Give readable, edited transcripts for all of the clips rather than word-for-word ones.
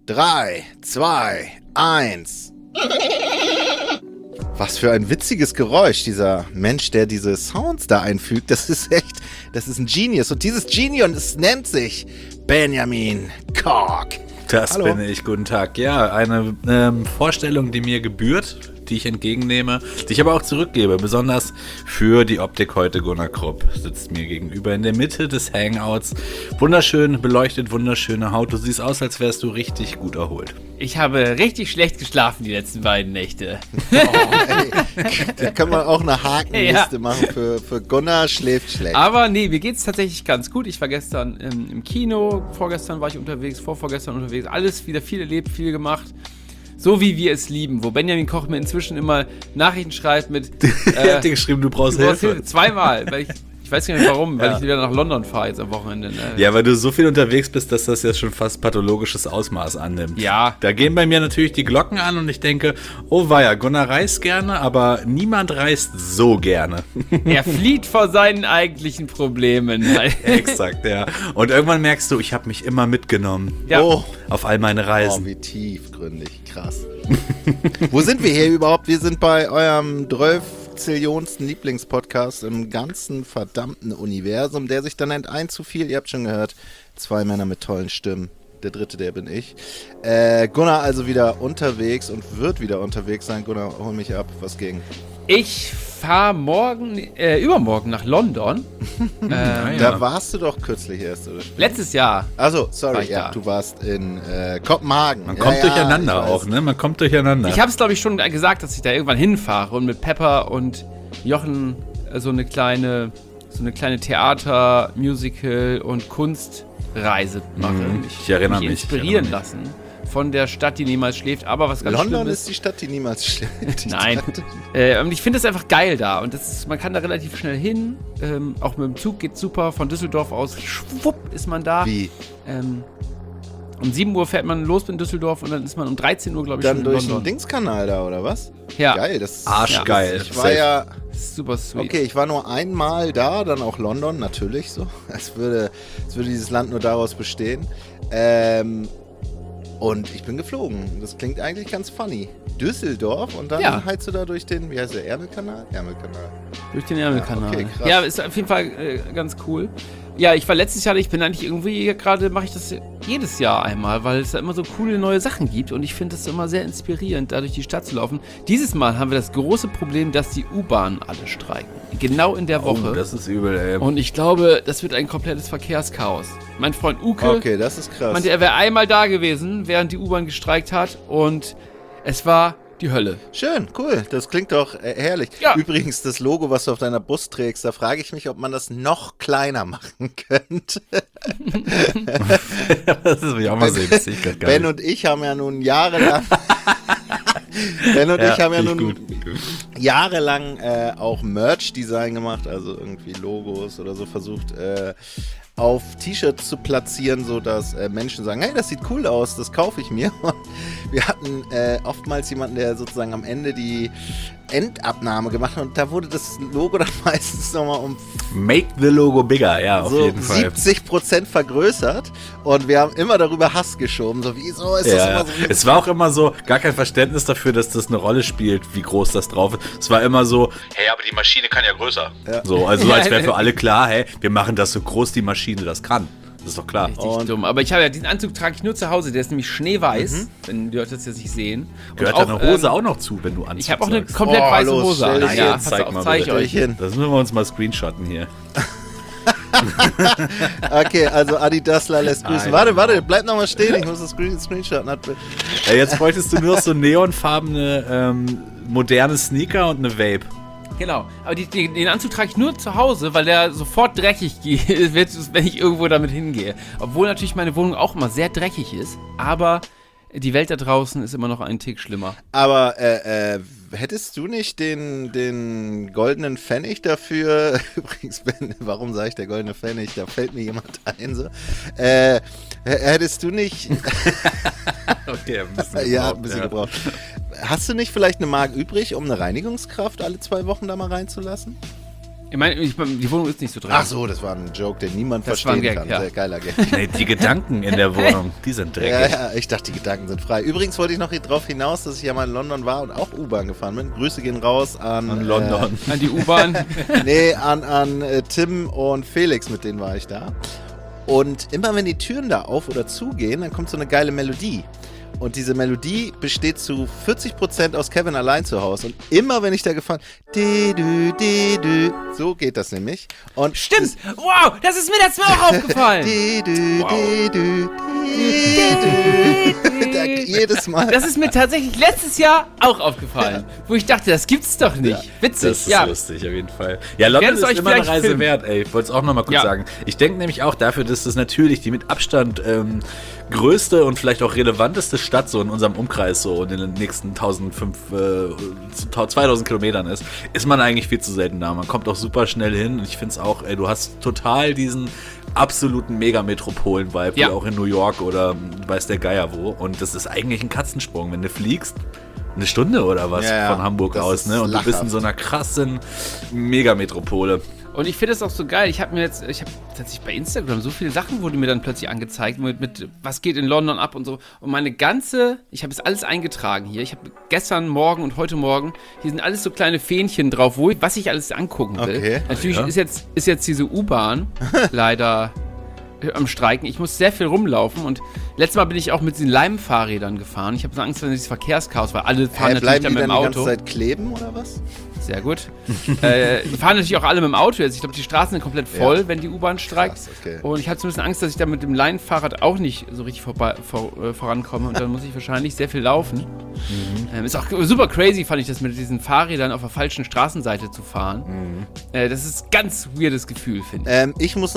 3, 2, 1. Was für ein witziges Geräusch, dieser Mensch, der diese Sounds da einfügt. Das ist ein Genius. Und dieses Genius nennt sich Benjamin Kork. Das Hallo. bin ich, guten Tag. Ja, eine Vorstellung, die mir gebührt, die ich entgegennehme, die ich aber auch zurückgebe, besonders für die Optik heute. Gunnar Krupp sitzt mir gegenüber in der Mitte des Hangouts. Wunderschön beleuchtet, wunderschöne Haut. Du siehst aus, als wärst du richtig gut erholt. Ich habe richtig schlecht geschlafen die letzten beiden Nächte. Oh, ey. Da kann man auch eine Hakenliste machen für Gunnar schläft schlecht. Aber nee, mir geht's tatsächlich ganz gut. Ich war gestern im Kino, vorgestern war ich unterwegs, vorvorgestern unterwegs. Alles wieder viel erlebt, viel gemacht. So wie wir es lieben, wo Benjamin Koch mir inzwischen immer Nachrichten schreibt mit Er hat dir geschrieben, du brauchst Hilfe. Zweimal, weil ich weiß gar nicht warum, weil ich wieder nach London fahre jetzt am Wochenende. Ne? Ja, weil du so viel unterwegs bist, dass das jetzt schon fast pathologisches Ausmaß annimmt. Ja. Da gehen bei mir natürlich die Glocken an und ich denke, oh weia, Gunnar reist gerne, aber niemand reist so gerne. Er flieht vor seinen eigentlichen Problemen. Exakt, ja. Und irgendwann merkst du, ich habe mich immer mitgenommen. Ja. Oh, Auf all meine Reisen. wie tiefgründig, krass. Wo sind wir hier überhaupt? Wir sind bei eurem 12-zillionsten Lieblingspodcast im ganzen verdammten Universum, der sich dann nennt Ein zu viel. Ihr habt schon gehört, 2 Männer mit tollen Stimmen. Der dritte, der bin ich. Gunnar also wieder unterwegs und wird wieder unterwegs sein. Gunnar, hol mich ab. Was ging? Ich fahre übermorgen nach London. Da warst du doch kürzlich erst, oder? Letztes Jahr. Also, War sorry, ich ja, da. du warst in Kopenhagen. Man kommt durcheinander ich auch, weiß. ne? Man kommt durcheinander. Ich habe es, glaube ich, schon gesagt, dass ich da irgendwann hinfahre und mit Pepper und Jochen so eine kleine Theater-, Musical- und Kunstreise mache. ich erinnere mich. Inspirieren lassen von der Stadt, die niemals schläft. Aber was ganz London schlimm ist die Stadt, die niemals schläft. Nein. Und ich finde es einfach geil da. Und man kann da relativ schnell hin. Auch mit dem Zug geht's super. Von Düsseldorf aus, schwupp, ist man da. Wie? Um 7 Uhr fährt man los in Düsseldorf und dann ist man um 13 Uhr, glaube ich, Dann schon in durch London. den Dingskanal da, oder was? Ja, Geil, das Arschgeil. Ich war ja, super sweet. okay, ich war nur einmal da, dann auch London, natürlich so. Als würde dieses Land nur daraus bestehen. Und ich bin geflogen. Das klingt eigentlich ganz funny. Düsseldorf und dann heizt du da durch den, wie heißt der, Ärmelkanal? Ärmelkanal. Durch den Ärmelkanal. Ja, okay, krass. Ja, ist auf jeden Fall ganz cool. Ja, ich war letztes Jahr, ich bin eigentlich irgendwie, gerade mache ich das jedes Jahr einmal, weil es da immer so coole neue Sachen gibt und ich finde es immer sehr inspirierend, da durch die Stadt zu laufen. Dieses Mal haben wir das große Problem, dass die U-Bahnen alle streiken. Genau in der Woche. Oh, das ist übel, ey. Und ich glaube, das wird ein komplettes Verkehrschaos. Mein Freund Uke Okay, das ist krass. meinte, er wäre einmal da gewesen, während die U-Bahn gestreikt hat und es war die Hölle. Schön, cool. Das klingt doch herrlich. Ja. Übrigens, das Logo, was du auf deiner Brust trägst, da frage ich mich, ob man das noch kleiner machen könnte. Das will ich auch mal sehen. Das sehe ich grad gar Ben nicht. und ich haben ja nun jahrelang jahrelang auch Merch-Design gemacht, also irgendwie Logos oder so versucht auf T-Shirts zu platzieren, sodass Menschen sagen, hey, das sieht cool aus, das kaufe ich mir. Und wir hatten oftmals jemanden, der sozusagen am Ende die Endabnahme gemacht hat und da wurde das Logo dann meistens nochmal um Make the Logo bigger, ja, auf so jeden Fall. 70% vergrößert und wir haben immer darüber Hass geschoben, so wieso ist das Ja, immer so es war auch immer so, gar kein Verständnis dafür, dass das eine Rolle spielt, wie groß das drauf ist. Es war immer so, hey, aber die Maschine kann ja größer. Ja. So, also als wäre für alle klar, hey, wir machen das so groß, die Maschine das kann. Das ist doch klar. Richtig dumm. Aber ich habe ja diesen Anzug, trage ich nur zu Hause, der ist nämlich schneeweiß, wenn die Leute das jetzt nicht sehen. Und Gehört auch, deine Hose auch noch zu, wenn du Anzug Ich habe auch eine sagst. komplett Oh, weiße los, Hose stell an. dich Ja, hin, pass zeig auf, mal zeig ich bitte. euch. hin. Das müssen wir uns mal screenshotten hier. Okay, also Adidasler lässt grüßen. Nein, Warte, bleib nochmal stehen, ich muss das Screenshot. Jetzt bräuchtest du nur noch so neonfarbene, moderne Sneaker und eine Vape. Genau, aber den Anzug trage ich nur zu Hause, weil der sofort dreckig wird, wenn ich irgendwo damit hingehe. Obwohl natürlich meine Wohnung auch immer sehr dreckig ist, aber die Welt da draußen ist immer noch einen Tick schlimmer. Aber hättest du nicht den goldenen Pfennig dafür, übrigens, Ben, warum sage ich der goldene Pfennig, da fällt mir jemand ein, so, hättest du nicht, Okay, ein bisschen ja, ein bisschen gebraucht, hast du nicht vielleicht eine Mark übrig, um eine Reinigungskraft alle 2 Wochen da mal reinzulassen? Ich meine, die Wohnung ist nicht so dreckig. Ach so, das war ein Joke, den niemand Das war ein verstehen Gag, kann. ja. Sehr geiler Gag. Nee, die Gedanken in der Wohnung, die sind dreckig. Ja, ich dachte, die Gedanken sind frei. Übrigens wollte ich noch darauf hinaus, dass ich ja mal in London war und auch U-Bahn gefahren bin. Grüße gehen raus an London. An die U-Bahn. an Tim und Felix, mit denen war ich da. Und immer wenn die Türen da auf oder zugehen, dann kommt so eine geile Melodie. Und diese Melodie besteht zu 40% aus Kevin allein zu Hause. Und immer wenn ich da gefahren, so geht das nämlich. Und Stimmt! Wow, das ist mir letztes Mal auch aufgefallen. Jedes Mal. Das ist mir tatsächlich letztes Jahr auch aufgefallen. Wo ich dachte, das gibt's doch nicht. Ja. Witzig, Das ist ja. lustig, auf jeden Fall. Ja, London Werdet ist euch immer eine vielleicht Reise filmen. wert, ey. Ich wollte es auch nochmal kurz sagen. Ich denke nämlich auch dafür, dass das natürlich die mit Abstand größte und vielleicht auch relevanteste Stadt so in unserem Umkreis so in den nächsten 2000 Kilometern ist man eigentlich viel zu selten da. Man kommt auch super schnell hin und ich finde es auch, ey, du hast total diesen absoluten Megametropolen-Vibe, wie auch in New York oder weiß der Geier wo. Und das ist eigentlich ein Katzensprung, wenn du fliegst. Eine Stunde oder was von Hamburg aus, ne? Und du bist in so einer krassen Megametropole. Und ich finde es auch so geil. Ich habe tatsächlich bei Instagram so viele Sachen wurde mir dann plötzlich angezeigt mit was geht in London ab und so. Und ich habe es alles eingetragen hier. Ich habe gestern Morgen und heute Morgen, hier sind alles so kleine Fähnchen drauf, was ich alles angucken will. Okay. Natürlich ist jetzt diese U-Bahn leider am Streiken. Ich muss sehr viel rumlaufen und letztes Mal bin ich auch mit diesen Leimfahrrädern gefahren. Ich habe so Angst vor dieses Verkehrschaos, weil alle fahren natürlich bleiben dann die mit dem dann die Auto. ganze Zeit kleben oder was? Sehr gut. Die fahren natürlich auch alle mit dem Auto jetzt. Ich glaube, die Straßen sind komplett voll, wenn die U-Bahn streikt. Krass, okay. Und ich hatte so ein bisschen Angst, dass ich da mit dem Leinenfahrrad auch nicht so richtig vorankomme. Und dann muss ich wahrscheinlich sehr viel laufen. Ist auch super crazy, fand ich das, mit diesen Fahrrädern auf der falschen Straßenseite zu fahren. Das ist ein ganz weirdes Gefühl, finde ich. Ich muss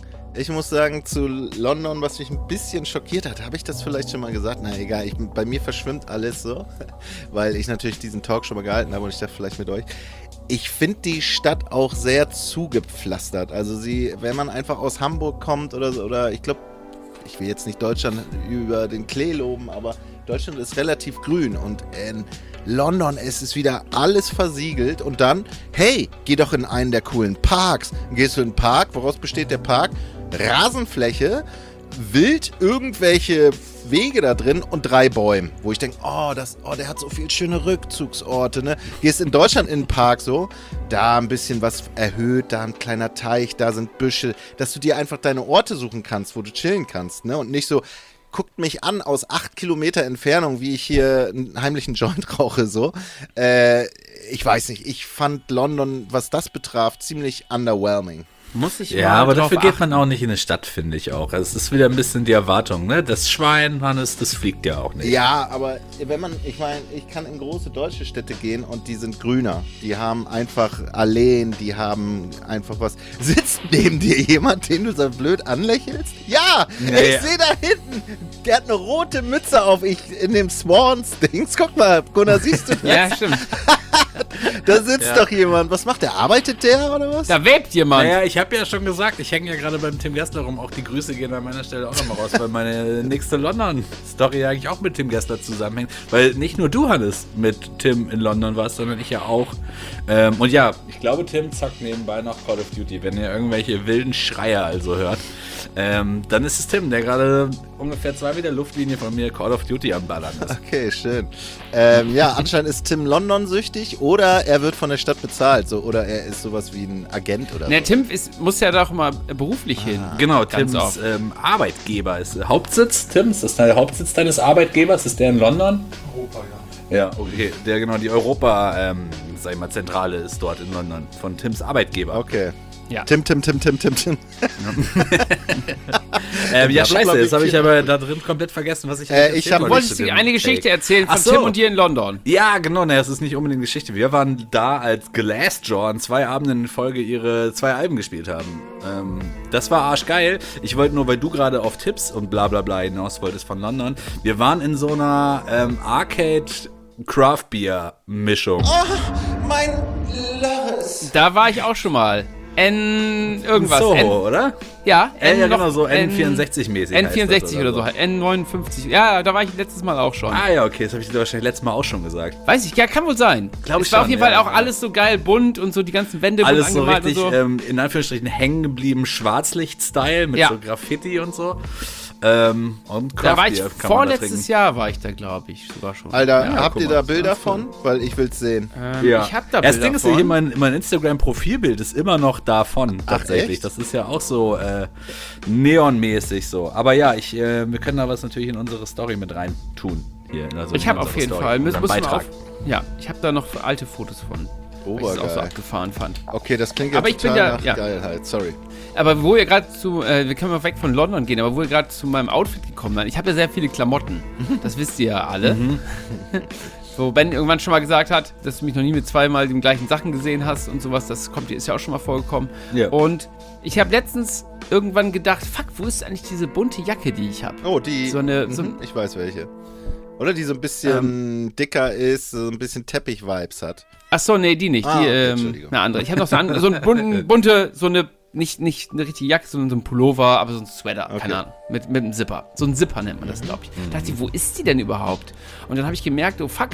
sagen, zu London, was mich ein bisschen schockiert hat, habe ich das vielleicht schon mal gesagt? Na egal, bei mir verschwimmt alles so, weil ich natürlich diesen Talk schon mal gehalten habe und ich dachte vielleicht mit euch. Ich finde die Stadt auch sehr zugepflastert. Also wenn man einfach aus Hamburg kommt oder so, oder ich glaube, ich will jetzt nicht Deutschland über den Klee loben, aber Deutschland ist relativ grün und in London ist es wieder alles versiegelt und dann, hey, geh doch in einen der coolen Parks. Dann gehst du in den Park, woraus besteht der Park? Rasenfläche, wild irgendwelche Wege da drin und 3 Bäume, wo ich denke, der hat so viel schöne Rückzugsorte, ne? Gehst in Deutschland in den Park so, da ein bisschen was erhöht, da ein kleiner Teich, da sind Büsche, dass du dir einfach deine Orte suchen kannst, wo du chillen kannst, ne? Und nicht so, guckt mich an aus 8 Kilometer Entfernung, wie ich hier einen heimlichen Joint rauche, so. Ich weiß nicht, ich fand London, was das betraf, ziemlich underwhelming. Muss ich Ja, mal aber drauf dafür geht achten. man auch nicht in eine Stadt, finde ich auch. Also es ist wieder ein bisschen die Erwartung, ne? Das Schwein, Hannes, das fliegt ja auch nicht. Ja, aber ich kann in große deutsche Städte gehen und die sind grüner. Die haben einfach Alleen, die haben einfach was. Sitzt neben dir jemand, den du so blöd anlächelst? Ja, ich sehe da hinten, der hat eine rote Mütze auf, in dem Swans-Dings. Guck mal, Gunnar, siehst du das? Ja, stimmt. Da sitzt doch jemand. Was macht der? Arbeitet der oder was? Da webt jemand. Naja, ich habe ja schon gesagt, ich hänge ja gerade beim Tim Gessler rum. Auch die Grüße gehen an meiner Stelle auch nochmal raus, weil meine nächste London-Story eigentlich auch mit Tim Gessler zusammenhängt. Weil nicht nur du, Hannes, mit Tim in London warst, sondern ich ja auch. Und ja, ich glaube, Tim zockt nebenbei noch Call of Duty. Wenn ihr irgendwelche wilden Schreier also hört, dann ist es Tim, der gerade ungefähr 2 Meter Luftlinie von mir Call of Duty am Ballern ist. Okay, schön. Ja, anscheinend ist Tim London-süchtig oder er wird von der Stadt bezahlt. So, oder er ist sowas wie ein Agent oder so. Ne, Tim muss ja doch mal beruflich hin. Genau, Ganz Tims oft. Arbeitgeber ist Hauptsitz. Tim, ist das der Hauptsitz deines Arbeitgebers? Ist der in London? Europa, ja. Ja, okay. Die Europa, sag ich mal, Zentrale ist dort in London von Tims Arbeitgeber. Okay. Ja. Tim. Ja, scheiße, jetzt habe ich aber da drin komplett vergessen, was ich ich hab- Du wolltest dir eine Geschichte erzählen von Ach so. Tim und dir in London. Ja, genau, es ist nicht unbedingt Geschichte. Wir waren da, als Glassjaw an 2 Abenden in Folge ihre 2 Alben gespielt haben. Das war arschgeil. Ich wollte nur, weil du gerade auf Tipps und bla bla bla hinaus wolltest von London. Wir waren in so einer Arcade-Craft-Beer-Mischung. Mein Lars. Da war ich auch schon mal. N irgendwas. Soho, oder? Ja, Ja, genau, so N64-mäßig. N64 oder so. N59. Ja, da war ich letztes Mal auch schon. Ah ja, okay, das habe ich dir wahrscheinlich letztes Mal auch schon gesagt. Weiß ich, ja, kann wohl sein. Glaub ich es war schon, auf jeden ja, Fall auch ja. alles so geil bunt und so die ganzen Wände bunt Alles so angemalt richtig, und so. in Anführungsstrichen, hängen geblieben Schwarzlicht-Style mit Ja. so Graffiti und so. Und Da war ich Craft Beer kann man da vorletztes trinken. Jahr war ich da, glaube ich, sogar schon. Alter, Ja, habt guck ihr mal, da das ist Bilder ganz von? Weil ich will's sehen. Ja. Ich hab da Das Bilder Ding ist ja von. hier, mein Instagram-Profilbild ist immer noch davon, Ach, tatsächlich. echt? Das ist ja auch so neonmäßig so. Aber ja, wir können da was natürlich in unsere Story mit rein tun. Hier, also Ich in habe auf unsere jeden Story, Fall. in unserem Muss man Beitrag. ja, ich habe da noch alte Fotos von. Weil ich es auch so Obergeil. abgefahren fand. Okay, das klingt Aber ja ich bin total ja- nach ja. Geilheit. Sorry. Aber wo ihr gerade wir können mal weg von London gehen, aber wo ihr gerade zu meinem Outfit gekommen seid, ich habe ja sehr viele Klamotten. Das wisst ihr ja alle. So, Ben irgendwann schon mal gesagt hat, dass du mich noch nie mit zweimal den gleichen Sachen gesehen hast und sowas, ist ja auch schon mal vorgekommen. Ja. Und ich habe letztens irgendwann gedacht, fuck, wo ist eigentlich diese bunte Jacke, die ich habe? Oh, die. So eine- ich weiß welche. Oder die so ein bisschen dicker ist, so ein bisschen Teppich-Vibes hat. Ach so, nee, die nicht. Ah, Die, okay, Entschuldigung. eine andere. Ich habe noch so eine bunte, so eine, nicht eine richtige Jacke, sondern so ein Pullover, aber so ein Sweater, Okay. keine Ahnung, mit einem Zipper. So ein Zipper nennt man das, glaube ich. Da dachte ich, wo ist die denn überhaupt? Und dann habe ich gemerkt, oh fuck,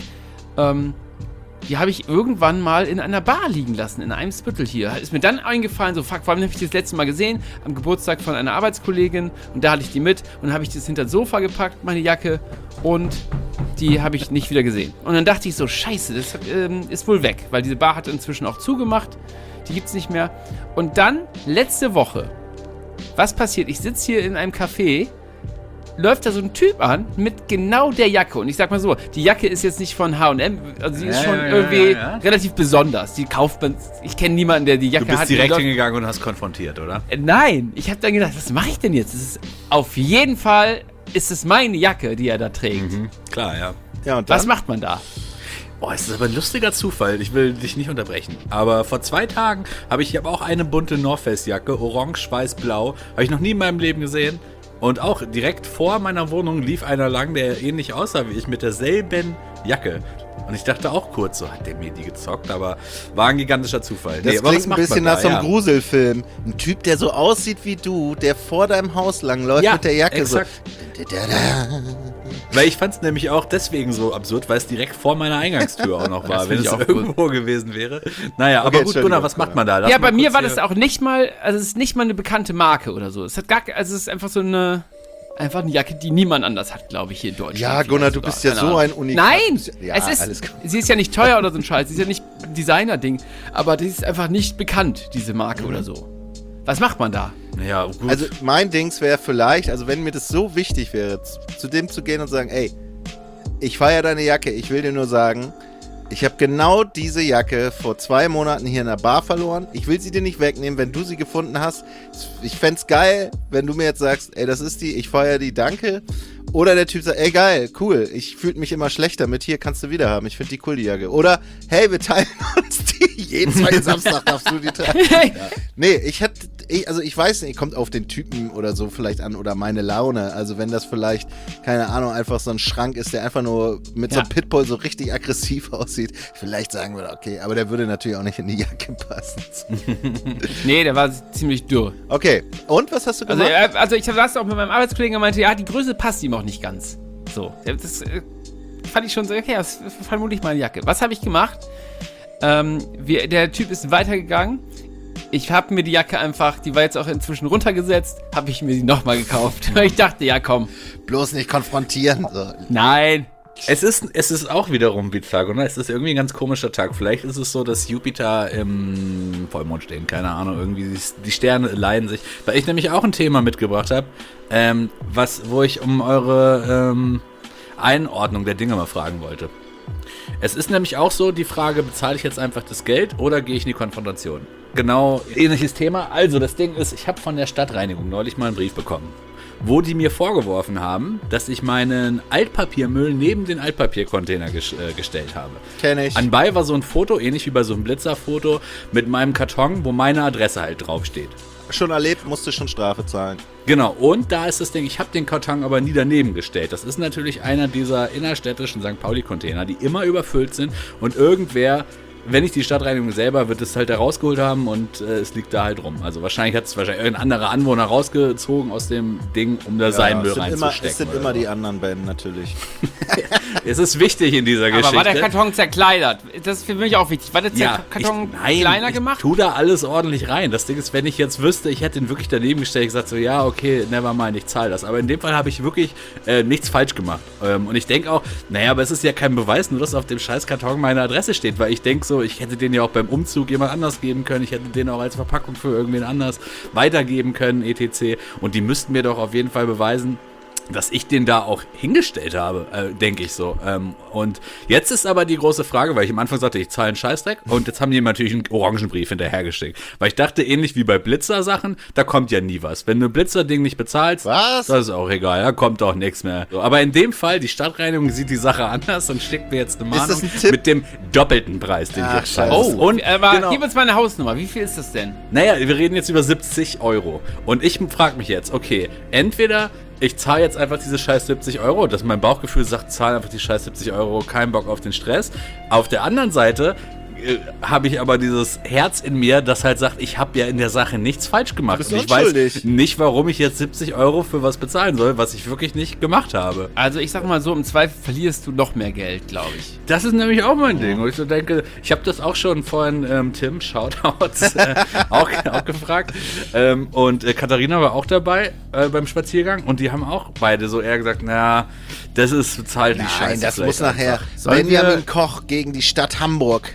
die habe ich irgendwann mal in einer Bar liegen lassen, in einem Spüttel hier. Ist mir dann eingefallen, so fuck, wann habe ich die das letzte Mal gesehen? Am Geburtstag von einer Arbeitskollegin und da hatte ich die mit und dann habe ich das hinter das Sofa gepackt, meine Jacke, und die habe ich nicht wieder gesehen. Und dann dachte ich so, scheiße, das ist wohl weg, weil diese Bar hat inzwischen auch zugemacht, die gibt's nicht mehr. Und dann, letzte Woche, was passiert? Ich sitze hier in einem Café, läuft da so ein Typ an mit genau der Jacke. Und ich sag mal so, die Jacke ist jetzt nicht von H&M, also sie ist schon irgendwie relativ besonders. Die kauft man, ich kenne niemanden, der die Jacke Du bist hat. direkt Und hingegangen und hast konfrontiert, oder? Nein, ich habe dann gedacht, was mache ich denn jetzt? Das ist, auf jeden Fall ist es meine Jacke, die er da trägt. Klar, ja. Ja, und dann? Was macht man da? Oh, es ist aber ein lustiger Zufall. Ich will dich nicht unterbrechen. Aber vor 2 Tagen habe ich auch eine bunte North Face Jacke, orange, weiß, blau. Habe ich noch nie in meinem Leben gesehen. Und auch direkt vor meiner Wohnung lief einer lang, der ähnlich aussah wie ich, mit derselben Jacke. Und ich dachte auch kurz, so hat der mir die gezockt, aber war ein gigantischer Zufall. Das aber klingt was ein macht man bisschen da? nach so einem Ja. Gruselfilm. Ein Typ, der so aussieht wie du, der vor deinem Haus langläuft Ja, mit der Jacke exakt. so. Weil ich fand es nämlich auch deswegen so absurd, weil es direkt vor meiner Eingangstür auch noch war, Das wenn find es ich auch irgendwo gewesen wäre. Naja, Okay, aber gut, Entschuldigung, Gunnar, was macht man da? Lass Ja, mal bei mir kurz war hier- das auch nicht mal, also es ist nicht mal eine bekannte Marke oder so. Es hat also es ist einfach so einfach eine Jacke, die niemand anders hat, glaube ich, hier in Deutschland. Ja, Gunnar, du Vielleicht bist ja sogar, so keine ein Unikat. Nein! Ja, es ist, alles gut. sie ist ja nicht teuer oder so ein Scheiß, sie ist ja nicht ein Designer-Ding, aber die ist einfach nicht bekannt, diese Marke oder so. Was macht man da? Ja, gut. Also mein Dings wäre vielleicht, also wenn mir das so wichtig wäre, zu dem zu gehen und sagen, ey, ich feiere deine Jacke, ich will dir nur sagen, ich habe genau diese Jacke vor 2 Monaten hier in der Bar verloren. Ich will sie dir nicht wegnehmen, wenn du sie gefunden hast. Ich fänd's geil, wenn du mir jetzt sagst, ey, das ist die, ich feiere die, danke. Oder der Typ sagt, ey, geil, cool, ich fühle mich immer schlechter mit, hier kannst du wieder haben, ich finde die cool, die Jacke. Oder, hey, wir teilen uns die, jeden zweiten Samstag darfst du die tragen. Nee, ich weiß nicht, kommt auf den Typen oder so vielleicht an oder meine Laune. Also wenn das vielleicht, keine Ahnung, einfach so ein Schrank ist, der einfach nur mit so einem Pitbull so richtig aggressiv aussieht, vielleicht sagen wir, okay, aber der würde natürlich auch nicht in die Jacke passen. Nee, der war ziemlich dürr. Okay, und was hast du Also, gemacht? ich saß auch mit meinem Arbeitskollegen und meinte, ja, die Größe passt ihm auch nicht ganz. So, das fand ich schon so, okay, das ist vermutlich meine Jacke. Was habe ich gemacht? Der Typ ist weitergegangen. Ich habe mir die Jacke einfach, die war jetzt auch inzwischen runtergesetzt, habe ich mir die nochmal gekauft. Ich dachte, ja komm, Bloß nicht konfrontieren. So. nein. Es ist auch wiederum wie Tag, oder? Es ist irgendwie ein ganz komischer Tag. Vielleicht ist es so, dass Jupiter im Vollmond stehen, keine Ahnung, irgendwie die Sterne leiden sich. Weil ich nämlich auch ein Thema mitgebracht habe, wo ich um eure Einordnung der Dinge mal fragen wollte. Es ist nämlich auch so, die Frage, bezahle ich jetzt einfach das Geld oder gehe ich in die Konfrontation? Genau, ähnliches Thema. Also, das Ding ist, ich habe von der Stadtreinigung neulich mal einen Brief bekommen, wo die mir vorgeworfen haben, dass ich meinen Altpapiermüll neben den Altpapiercontainer gestellt habe. Kenn ich. Anbei war so ein Foto, ähnlich wie bei so einem Blitzerfoto, mit meinem Karton, wo meine Adresse halt draufsteht. Schon erlebt, musste schon Strafe zahlen. Genau, und da ist das Ding, ich habe den Karton aber nie daneben gestellt. Das ist natürlich einer dieser innerstädtischen St. Pauli-Container, die immer überfüllt sind und irgendwer wenn nicht die Stadtreinigung selber, wird es halt da rausgeholt haben und es liegt da halt rum. Also wahrscheinlich hat es irgendein anderer Anwohner rausgezogen aus dem Ding, um da seinen Müll reinzustecken. Es sind immer die anderen Ben, natürlich. Es ist wichtig in dieser Geschichte. Aber war der Karton zerkleidert? Das ist für mich auch wichtig. War der Karton kleiner gemacht? Ich tu da alles ordentlich rein. Das Ding ist, wenn ich jetzt wüsste, ich hätte ihn wirklich daneben gestellt, gesagt so, ja, okay, never mind, ich zahle das. Aber in dem Fall habe ich wirklich nichts falsch gemacht. Und ich denke auch, naja, aber es ist ja kein Beweis, nur dass auf dem scheiß Karton meine Adresse steht, weil ich denke so, ich hätte den ja auch beim Umzug jemand anders geben können, ich hätte den auch als Verpackung für irgendwen anders weitergeben können, etc. Und die müssten mir doch auf jeden Fall beweisen, dass ich den da auch hingestellt habe, denke ich so. Und jetzt ist aber die große Frage, weil ich am Anfang sagte, ich zahle einen Scheißdreck und jetzt haben die natürlich einen Orangenbrief hinterhergesteckt. Weil ich dachte, ähnlich wie bei Blitzer-Sachen, da kommt ja nie was. Wenn du ein Blitzer-Ding nicht bezahlst, das ist auch egal, da kommt auch nichts mehr. So, aber in dem Fall, die Stadtreinigung sieht die Sache anders und schickt mir jetzt eine Mahnung mit dem doppelten Preis, den ich jetzt zahle. Aber gib uns mal eine Hausnummer, wie viel ist das denn? Naja, wir reden jetzt über 70 Euro. Und ich frage mich jetzt, okay, entweder ich zahle jetzt einfach diese scheiß 70 Euro, dass mein Bauchgefühl sagt, zahle einfach die scheiß 70 Euro, kein Bock auf den Stress. Auf der anderen Seite habe ich aber dieses Herz in mir, das halt sagt, ich habe ja in der Sache nichts falsch gemacht. Und ich weiß nicht, warum ich jetzt 70 Euro für was bezahlen soll, was ich wirklich nicht gemacht habe. Also ich sag mal so, im Zweifel verlierst du noch mehr Geld, glaube ich. Das ist nämlich auch mein Ding. Und ich so denke, ich habe das auch schon vorhin Tim, Shoutouts, auch gefragt. Und Katharina war auch dabei beim Spaziergang und die haben auch beide so eher gesagt, na, das ist bezahlt die Scheiße. Nein, das muss nachher Benjamin Koch gegen die Stadt Hamburg.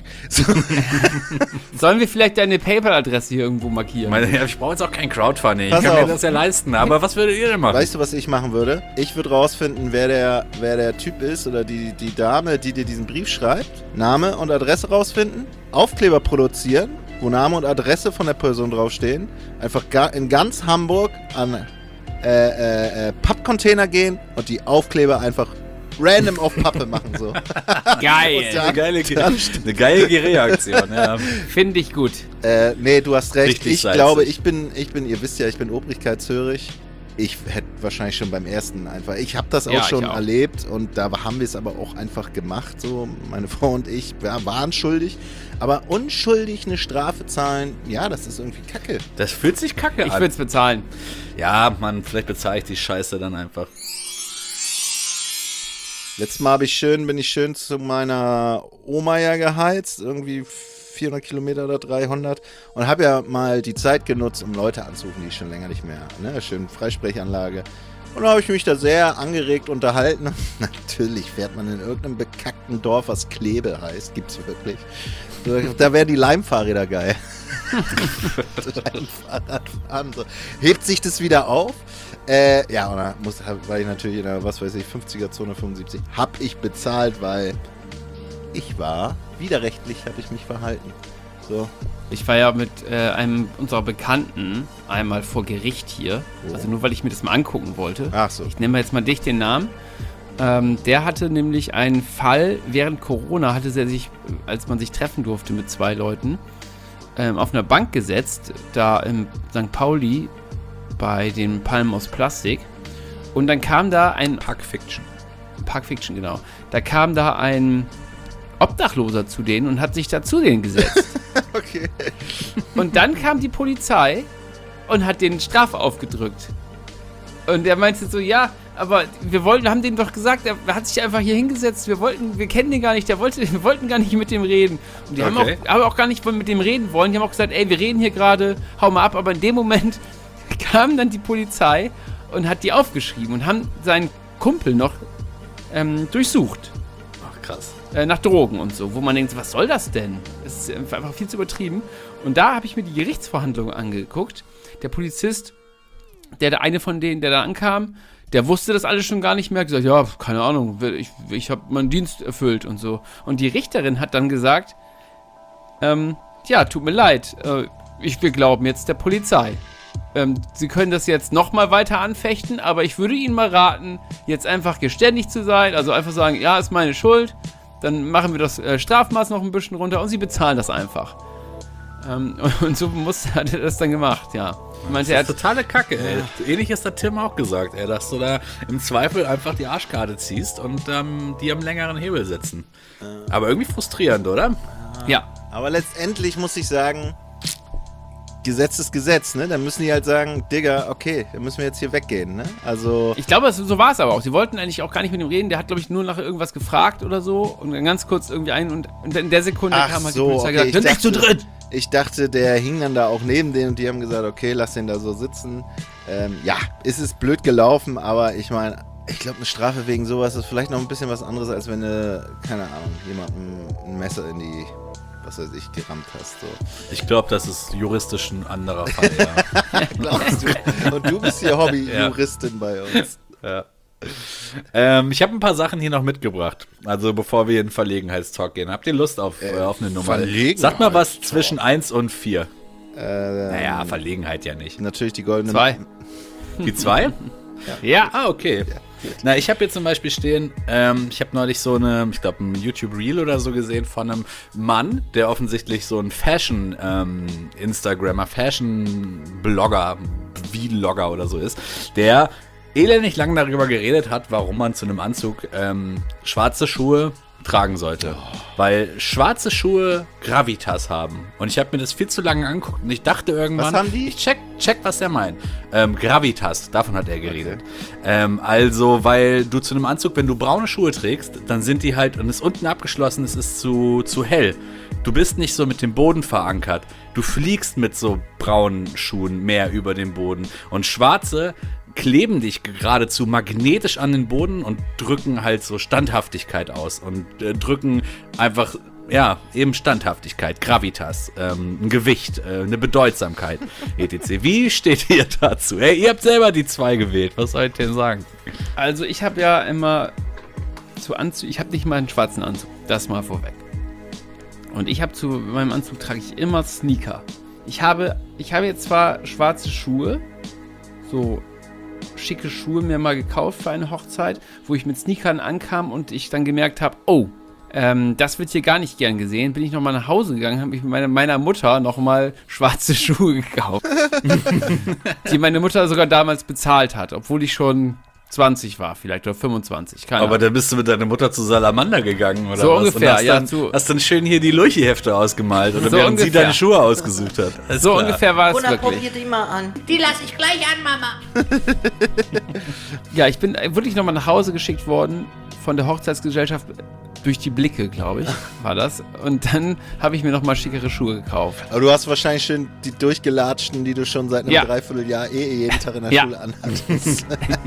Sollen wir vielleicht deine PayPal-Adresse hier irgendwo markieren? Ich brauche jetzt auch kein Crowdfunding. Ich kann mir das ja leisten. Aber was würdet ihr denn machen? Weißt du, was ich machen würde? Ich würde rausfinden, wer der Typ ist oder die Dame, die dir diesen Brief schreibt. Name und Adresse rausfinden. Aufkleber produzieren, wo Name und Adresse von der Person draufstehen. Einfach in ganz Hamburg an Pappcontainer gehen und die Aufkleber einfach random auf Pappe machen, so. Geil. Eine geile Reaktion, ja. Finde ich gut. Nee, du hast recht. Richtig ich glaube, ich bin, ihr wisst ja, ich bin obrigkeitshörig. Ich hätte wahrscheinlich schon beim ersten einfach, ich habe das auch schon erlebt und da haben wir es aber auch einfach gemacht, so, meine Frau und ich waren schuldig, aber unschuldig eine Strafe zahlen, ja, das ist irgendwie kacke. Das fühlt sich kacke an. Ich würde es bezahlen. Ja, Mann, vielleicht bezahle ich die Scheiße dann einfach. Letztes Mal bin ich schön zu meiner Oma ja geheizt, irgendwie 400 Kilometer oder 300 und habe ja mal die Zeit genutzt, um Leute anzurufen, die ich schon länger nicht mehr, ne, schön Freisprechanlage. Und da habe ich mich da sehr angeregt unterhalten. Natürlich fährt man in irgendeinem bekackten Dorf, was Klebe heißt, gibt's wirklich. Da wären die Leimfahrräder geil. Fahrrad fahren, so. Hebt sich das wieder auf? Ja, und dann war ich natürlich in der, 50er-Zone 75. Hab ich bezahlt, weil ich war widerrechtlich, habe ich mich verhalten. So. Ich war ja mit einem unserer Bekannten einmal vor Gericht hier. Oh. Also nur, weil ich mir das mal angucken wollte. Ach so. Ich nenne mal jetzt mal dich den Namen. Der hatte nämlich einen Fall, während Corona hatte er sich, als man sich treffen durfte mit 2 Leuten, auf einer Bank gesetzt, da im St. Pauli bei den Palmen aus Plastik. Und dann kam da ein... Pulp Fiction, genau. Da kam da ein Obdachloser zu denen und hat sich da zu denen gesetzt. Okay. Und dann kam die Polizei und hat den Strafe aufgedrückt. Und er meinte so, ja, aber wir haben denen doch gesagt, er hat sich einfach hier hingesetzt, wir kennen den gar nicht, wir wollten gar nicht mit dem reden. Und die haben auch gar nicht mit dem reden wollen, die haben auch gesagt, ey, wir reden hier gerade, hau mal ab, aber in dem Moment kam dann die Polizei und hat die aufgeschrieben und haben seinen Kumpel noch durchsucht. Ach, krass. Nach Drogen und so, wo man denkt, was soll das denn? Das ist einfach viel zu übertrieben. Und da habe ich mir die Gerichtsverhandlungen angeguckt. Der Polizist, der eine von denen, der da ankam, der wusste das alles schon gar nicht mehr. Hat gesagt, ja, keine Ahnung, ich habe meinen Dienst erfüllt und so. Und die Richterin hat dann gesagt, ja, tut mir leid, wir glauben jetzt der Polizei. Sie können das jetzt nochmal weiter anfechten, aber ich würde Ihnen mal raten, jetzt einfach geständig zu sein, also einfach sagen, ja, ist meine Schuld, dann machen wir das Strafmaß noch ein bisschen runter und Sie bezahlen das einfach. Und so hat er das dann gemacht, ja. Meinte, das ist totale Kacke, ey. Ähnlich ist der Tim auch gesagt, ey, dass du da im Zweifel einfach die Arschkarte ziehst und die am längeren Hebel sitzen. Aber irgendwie frustrierend, oder? Ja. Aber letztendlich muss ich sagen, Gesetz ist Gesetz, ne? Dann müssen die halt sagen, Digga, okay, dann müssen wir jetzt hier weggehen, ne? Also... Ich glaube, so war es aber auch. Sie wollten eigentlich auch gar nicht mit ihm reden. Der hat, glaube ich, nur nach irgendwas gefragt oder so und dann ganz kurz irgendwie und in der Sekunde kam halt die Polizei gesagt, sind nicht zu dritt. Ich dachte, der hing dann da auch neben denen und die haben gesagt, okay, lass den da so sitzen. Ja, es ist blöd gelaufen, aber ich meine, ich glaube, eine Strafe wegen sowas ist vielleicht noch ein bisschen was anderes, als wenn du, keine Ahnung, jemandem ein Messer in die... was weiß ich, gerammt hast. So. Ich glaube, das ist juristisch ein anderer Fall, ja. Glaubst du? Und du bist hier Hobby-Juristin bei uns. Ja. Ich habe ein paar Sachen hier noch mitgebracht. Also bevor wir in den Verlegenheitstalk gehen. Habt ihr Lust auf eine Nummer? Sag mal was zwischen 1 und 4. Naja, Verlegenheit ja nicht. Natürlich die goldene... 2. Die 2? Ja. Ah, okay. Ja. Na, ich habe hier zum Beispiel stehen, ich habe neulich so ein YouTube-Reel oder so gesehen von einem Mann, der offensichtlich so ein Fashion-Instagrammer, Fashion-Blogger, Vlogger oder so ist, der elendig lang darüber geredet hat, warum man zu einem Anzug schwarze Schuhe tragen sollte. Weil schwarze Schuhe Gravitas haben. Und ich habe mir das viel zu lange angeguckt und ich dachte irgendwann, was haben die? Ich check, was er meint. Gravitas, davon hat er geredet. Okay. Also, weil du zu einem Anzug, wenn du braune Schuhe trägst, dann sind die halt, und es ist unten abgeschlossen, es ist zu hell. Du bist nicht so mit dem Boden verankert. Du fliegst mit so braunen Schuhen mehr über den Boden. Und schwarze kleben dich geradezu magnetisch an den Boden und drücken halt so Standhaftigkeit aus und drücken einfach, ja, eben Standhaftigkeit, Gravitas, ein Gewicht, eine Bedeutsamkeit, etc. Wie steht ihr dazu? Hey, ihr habt selber die 2 gewählt, was soll ich denn sagen? Also ich habe ja immer ich habe nicht mal einen schwarzen Anzug, das mal vorweg. Und ich habe zu meinem Anzug trage ich immer Sneaker. Ich habe jetzt zwar schwarze Schuhe, so schicke Schuhe mir mal gekauft für eine Hochzeit, wo ich mit Sneakern ankam und ich dann gemerkt habe, das wird hier gar nicht gern gesehen. Bin ich nochmal nach Hause gegangen, habe ich mit meiner Mutter nochmal schwarze Schuhe gekauft. Die meine Mutter sogar damals bezahlt hat, obwohl ich schon 20 war, vielleicht, oder 25. Keine Aber Ahnung. dann bist du mit deiner Mutter zu Salamander gegangen, oder so was? Ungefähr, und hast dann schön hier die Lurchi-Hefte ausgemalt, oder so während ungefähr. sie deine Schuhe ausgesucht hat. Alles So klar. ungefähr war es Oder wirklich. probier die mal an. Die lasse ich gleich an, Mama. Ja, ich bin wirklich nochmal nach Hause geschickt worden von der Hochzeitsgesellschaft durch die Blicke, glaube ich, war das. Und dann habe ich mir nochmal schickere Schuhe gekauft. Aber du hast wahrscheinlich schön die durchgelatschten, die du schon seit einem Ja. Dreivierteljahr jeden Tag in der Ja. Schule anhattest.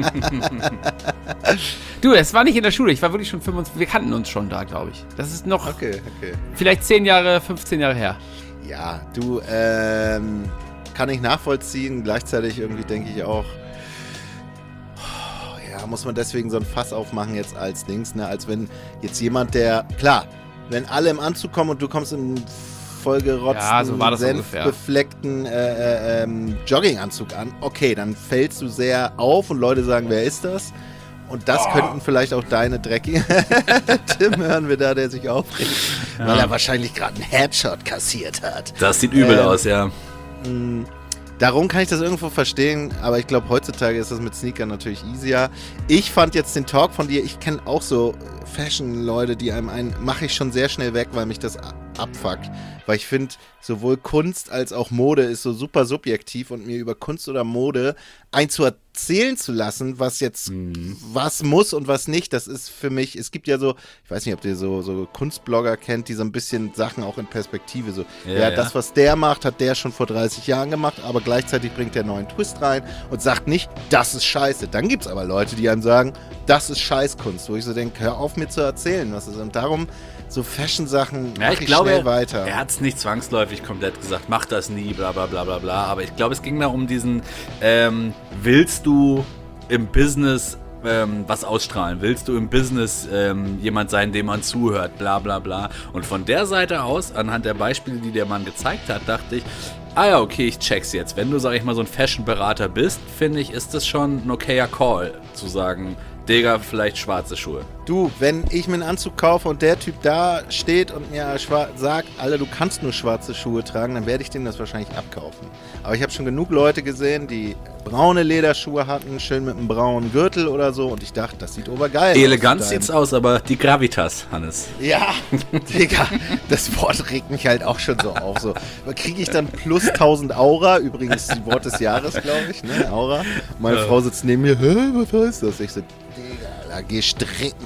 Du, es war nicht in der Schule, ich war wirklich schon 25, wir kannten uns schon da, glaube ich. Das ist noch Okay. vielleicht 10 Jahre, 15 Jahre her. Ja, du, kann ich nachvollziehen. Gleichzeitig irgendwie denke ich auch, ja, muss man deswegen so ein Fass aufmachen jetzt als Dings, ne? Als wenn jetzt jemand, klar, wenn alle im Anzug kommen und du kommst im vollgerotzten, Ja, so war das ungefähr. senfbefleckten Jogginganzug an, okay, dann fällst du sehr auf und Leute sagen, wer ist das? Und das könnten vielleicht auch deine dreckige Tim hören wir da, der sich aufregt, weil er wahrscheinlich gerade einen Headshot kassiert hat. Das sieht übel aus, ja. Darum kann ich das irgendwo verstehen, aber ich glaube, heutzutage ist das mit Sneakern natürlich easier. Ich fand jetzt den Talk von dir, ich kenne auch so Fashion-Leute, die mache ich schon sehr schnell weg, weil mich das abfuckt. Weil ich finde, sowohl Kunst als auch Mode ist so super subjektiv und mir über Kunst oder Mode erzählen zu lassen, was jetzt was muss und was nicht, das ist für mich, es gibt ja so, ich weiß nicht, ob ihr so Kunstblogger kennt, die so ein bisschen Sachen auch in Perspektive so, ja, das, was der macht, hat der schon vor 30 Jahren gemacht, aber gleichzeitig bringt der einen neuen Twist rein und sagt nicht, das ist scheiße. Dann gibt es aber Leute, die einem sagen, das ist Scheißkunst, wo ich so denke, hör auf mir zu erzählen, was ist. Und darum, so Fashion-Sachen Ja, mach ich schnell weiter. Er hat es nicht zwangsläufig komplett gesagt, mach das nie, bla bla bla bla bla. Aber ich glaube, es ging da um diesen, willst du im Business was ausstrahlen? Willst du im Business jemand sein, dem man zuhört, bla bla bla. Und von der Seite aus, anhand der Beispiele, die der Mann gezeigt hat, dachte ich, ja, okay, ich check's jetzt. Wenn du, sag ich mal, so ein Fashion-Berater bist, finde ich, ist das schon ein okayer Call, zu sagen, Digga, vielleicht schwarze Schuhe. Du, wenn ich mir einen Anzug kaufe und der Typ da steht und mir sagt, Alter, du kannst nur schwarze Schuhe tragen, dann werde ich dem das wahrscheinlich abkaufen. Aber ich habe schon genug Leute gesehen, die braune Lederschuhe hatten, schön mit einem braunen Gürtel oder so, und ich dachte, das sieht obergeil aus. Elegant sieht's aus, aber die Gravitas, Hannes. Ja, Digga, das Wort regt mich halt auch schon so auf. So, kriege ich dann plus 1000 Aura, übrigens das Wort des Jahres, glaube ich, ne, Aura. Meine Frau sitzt neben mir, hä, was heißt das? Ich so, Digga, da geh stricken.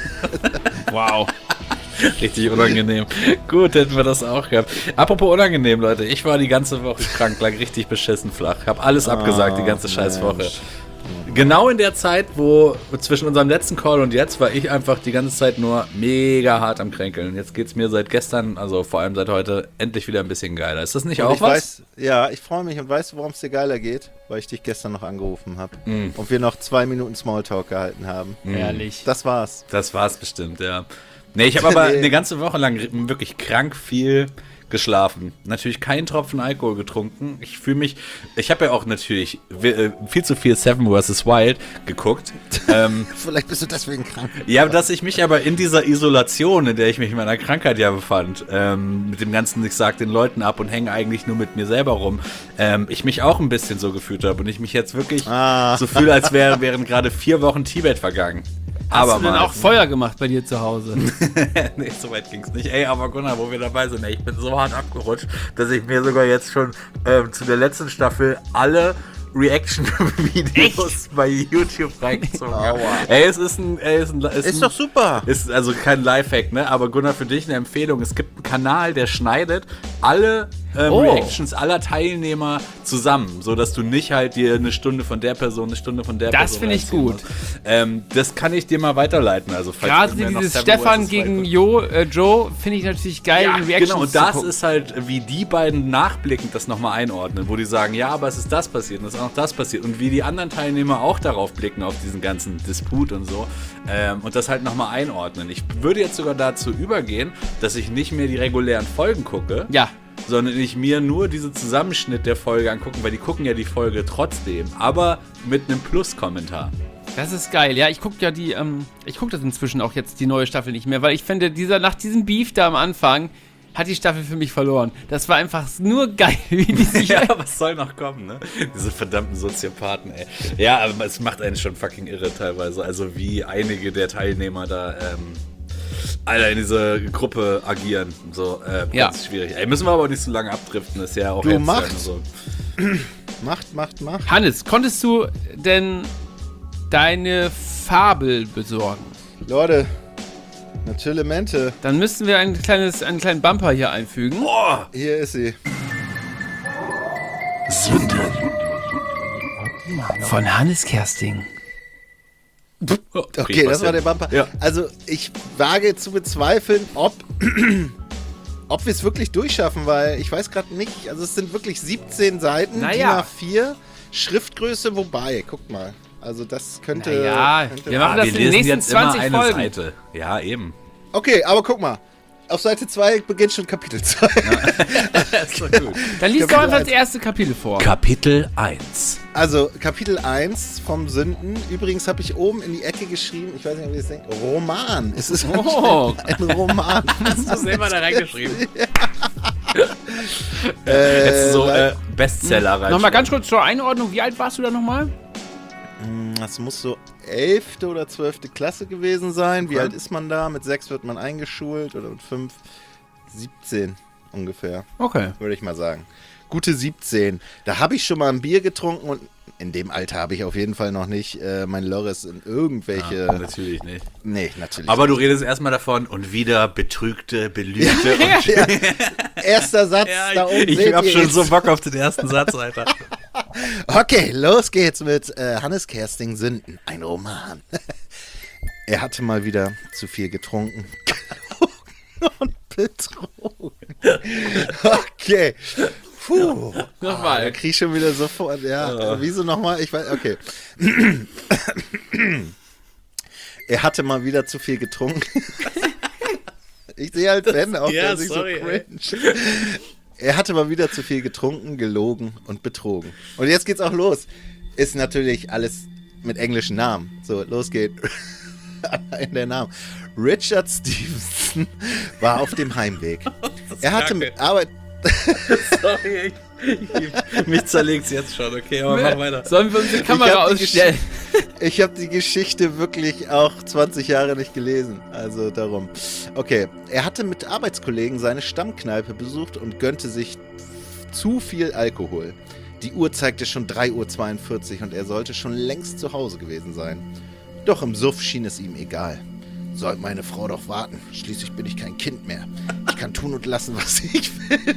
Wow. Richtig unangenehm. Gut, hätten wir das auch gehabt. Apropos unangenehm, Leute. Ich war die ganze Woche krank, lag richtig beschissen flach. Hab alles abgesagt, die ganze Scheißwoche. Genau in der Zeit, wo zwischen unserem letzten Call und jetzt, war ich einfach die ganze Zeit nur mega hart am Kränkeln. Jetzt geht's mir seit gestern, also vor allem seit heute, endlich wieder ein bisschen geiler. Ist das nicht auch was? Ja, ich freue mich, und weißt du, warum es dir geiler geht? Weil ich dich gestern noch angerufen habe und wir noch 2 Minuten Smalltalk gehalten haben. Ehrlich. Das war's. Das war's bestimmt, ja. Nee, ich habe aber eine ganze Woche lang wirklich krank viel geschlafen. Natürlich keinen Tropfen Alkohol getrunken. Ich habe ja auch natürlich viel zu viel Seven vs. Wild geguckt. Vielleicht bist du deswegen krank. Ja, dass ich mich aber in dieser Isolation, in der ich mich in meiner Krankheit ja befand, mit dem ganzen, ich sag den Leuten ab und hänge eigentlich nur mit mir selber rum, ich mich auch ein bisschen so gefühlt habe und ich mich jetzt wirklich so fühle, als wären gerade 4 Wochen Tibet vergangen. Hast du denn auch Feuer gemacht bei dir zu Hause? Nee, so weit ging's nicht. Ey, aber Gunnar, wo wir dabei sind, ey, ich bin so hart abgerutscht, dass ich mir sogar jetzt schon zu der letzten Staffel alle Reaction-Videos bei YouTube reingezogen habe. Ey, es ist doch super. Ist also kein Lifehack, ne? Aber Gunnar, für dich eine Empfehlung. Es gibt einen Kanal, der schneidet alle Reactions aller Teilnehmer zusammen, sodass du nicht halt dir eine Stunde von der Person, eine Stunde von der Person. Das finde ich gut. Das kann ich dir mal weiterleiten. Also, gerade dieses Stefan gegen Joe finde ich natürlich geil. Ja, Reactions genau. Und das ist halt, wie die beiden nachblickend das nochmal einordnen, wo die sagen, ja, aber es ist das passiert und es ist auch noch das passiert. Und wie die anderen Teilnehmer auch darauf blicken, auf diesen ganzen Disput und so. Und das halt nochmal einordnen. Ich würde jetzt sogar dazu übergehen, dass ich nicht mehr die regulären Folgen gucke. Ja. Sondern ich mir nur diese Zusammenschnitt der Folge angucken, weil die gucken ja die Folge trotzdem, aber mit einem Plus-Kommentar. Das ist geil, ja. Ich gucke ja ich gucke das inzwischen auch jetzt die neue Staffel nicht mehr, weil ich finde, nach diesem Beef da am Anfang hat die Staffel für mich verloren. Das war einfach nur geil, wie die sich... Ja, was soll noch kommen, ne? Diese verdammten Soziopathen, ey. Ja, aber es macht einen schon fucking irre teilweise. Also wie einige der Teilnehmer da, Alter, in dieser Gruppe agieren. So, ganz schwierig. Ey, müssen wir aber nicht so lange abdriften, ist ja auch du jetzt machst. so. Macht. Hannes, konntest du denn deine Fabel besorgen? Leute, natürlich. Dann müssten wir einen kleinen Bumper hier einfügen. Oh, hier ist sie. Von Hannes Kersting. Okay, das war der Bumper. Ja. Also ich wage zu bezweifeln, ob wir es wirklich durchschaffen, weil ich weiß gerade nicht, also es sind wirklich 17 Seiten, DIN A4, Schriftgröße, wobei, guck mal, also das könnte... wir machen das in den nächsten 20 eine Folgen. Seite. Ja, eben. Okay, aber guck mal, auf Seite 2 beginnt schon Kapitel 2. Das ist doch gut. Dann liest doch einfach das erste Kapitel vor. Kapitel 1. Also, Kapitel 1 vom Sünden. Übrigens habe ich oben in die Ecke geschrieben, ich weiß nicht, ob ihr das denkt, Roman. Es ist ein Roman. Hast du selber da reingeschrieben? Jetzt so Bestseller rein. Nochmal ganz kurz zur Einordnung. Wie alt warst du da nochmal? Das muss so 11. oder 12. Klasse gewesen sein. Wie alt ist man da? Mit 6 wird man eingeschult oder mit 5? 17 ungefähr. Okay. Würde ich mal sagen. Gute 17. Da habe ich schon mal ein Bier getrunken und in dem Alter habe ich auf jeden Fall noch nicht mein Loris in irgendwelche... Ja, natürlich nicht. Nee, natürlich Aber nicht. du redest erstmal davon und wieder Betrügte, Belügte. Ja. Erster Satz da oben. Ich hab schon so Bock auf den ersten Satz, Alter. Okay, los geht's mit Hannes Kersting Sünden, ein Roman. Er hatte mal wieder zu viel getrunken und betrogen. Okay. Puh. Nochmal. Da krieg ich schon wieder sofort. Ja, wieso nochmal? Ich weiß, okay. Er hatte mal wieder zu viel getrunken. Ich sehe halt Ben auch, der sich so cringe. Er hatte mal wieder zu viel getrunken, gelogen und betrogen. Und jetzt geht's auch los. Ist natürlich alles mit englischen Namen. So, los geht. allein der Name. Richard Stevenson war auf dem Heimweg. Er hatte mit Arbeit... Sorry, mich zerlegt's jetzt schon, okay, aber mach weiter. Sollen wir unsere Kamera ausstellen? Ich habe die Geschichte wirklich auch 20 Jahre nicht gelesen, also darum. Okay, er hatte mit Arbeitskollegen seine Stammkneipe besucht und gönnte sich zu viel Alkohol. Die Uhr zeigte schon 3:42 Uhr und er sollte schon längst zu Hause gewesen sein. Doch im Suff schien es ihm egal. Soll meine Frau doch warten, schließlich bin ich kein Kind mehr. Ich kann tun und lassen, was ich will.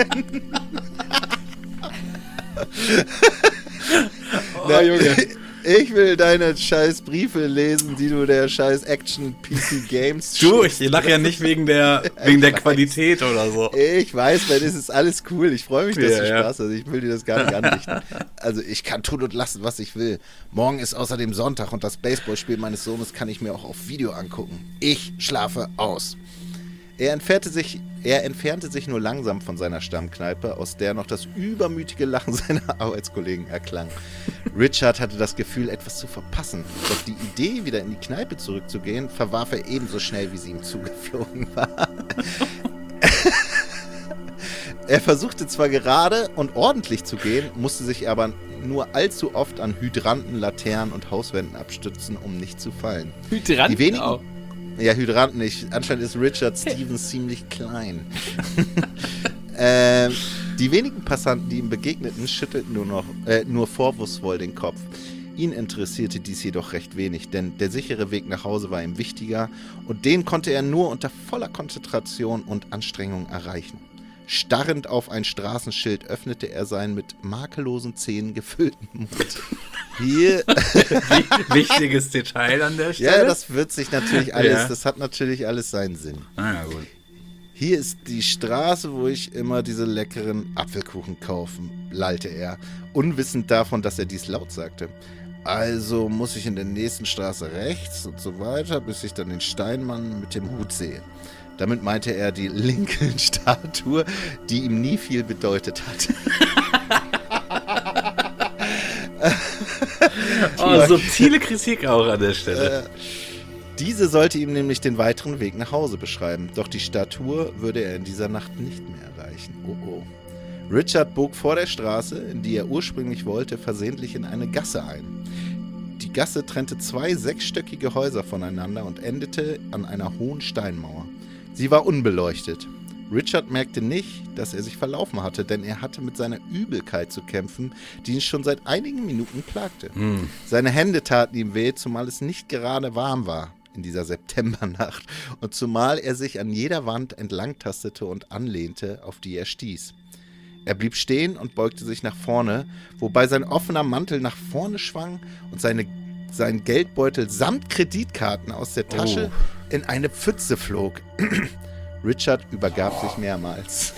Oh, Junge. Ich will deine scheiß Briefe lesen, die du der scheiß Action PC Games Du, ich lache ja nicht wegen der Qualität oder so. Ich weiß, weil das ist alles cool. Ich freue mich, dass Ja, du ja. Spaß hast. Ich will dir das gar nicht anrichten. Also ich kann tun und lassen, was ich will. Morgen ist außerdem Sonntag und das Baseballspiel meines Sohnes kann ich mir auch auf Video angucken. Ich schlafe aus. Er entfernte sich nur langsam von seiner Stammkneipe, aus der noch das übermütige Lachen seiner Arbeitskollegen erklang. Richard hatte das Gefühl, etwas zu verpassen. Doch die Idee, wieder in die Kneipe zurückzugehen, verwarf er ebenso schnell, wie sie ihm zugeflogen war. Er versuchte zwar gerade und ordentlich zu gehen, musste sich aber nur allzu oft an Hydranten, Laternen und Hauswänden abstützen, um nicht zu fallen. Hydranten Die wenigen, auch. Ja, Hydranten nicht. Anscheinend ist Richard Stevens ziemlich klein. Die wenigen Passanten, die ihm begegneten, schüttelten nur vorwurfsvoll den Kopf. Ihn interessierte dies jedoch recht wenig, denn der sichere Weg nach Hause war ihm wichtiger und den konnte er nur unter voller Konzentration und Anstrengung erreichen. Starrend auf ein Straßenschild öffnete er seinen mit makellosen Zähnen gefüllten Mund. Hier. Wichtiges Detail an der Stelle. Ja, das wird sich natürlich alles, Ja. das hat natürlich alles seinen Sinn. Ah, ja, gut. Hier ist die Straße, wo ich immer diese leckeren Apfelkuchen kaufe, lallte er, unwissend davon, dass er dies laut sagte. Also muss ich in der nächsten Straße rechts und so weiter, bis ich dann den Steinmann mit dem Hut sehe. Damit meinte er die Lincoln-Statue, die ihm nie viel bedeutet hat. Oh, subtile Kritik auch an der Stelle. Diese sollte ihm nämlich den weiteren Weg nach Hause beschreiben, doch die Statue würde er in dieser Nacht nicht mehr erreichen. Oh. Richard bog vor der Straße, in die er ursprünglich wollte, versehentlich in eine Gasse ein. Die Gasse trennte 2 6-stöckige Häuser voneinander und endete an einer hohen Steinmauer. Sie war unbeleuchtet. Richard merkte nicht, dass er sich verlaufen hatte, denn er hatte mit seiner Übelkeit zu kämpfen, die ihn schon seit einigen Minuten plagte. Seine Hände taten ihm weh, zumal es nicht gerade warm war in dieser Septembernacht und zumal er sich an jeder Wand entlangtastete und anlehnte, auf die er stieß. Er blieb stehen und beugte sich nach vorne, wobei sein offener Mantel nach vorne schwang und sein Geldbeutel samt Kreditkarten aus der Tasche in eine Pfütze flog. Richard übergab sich mehrmals.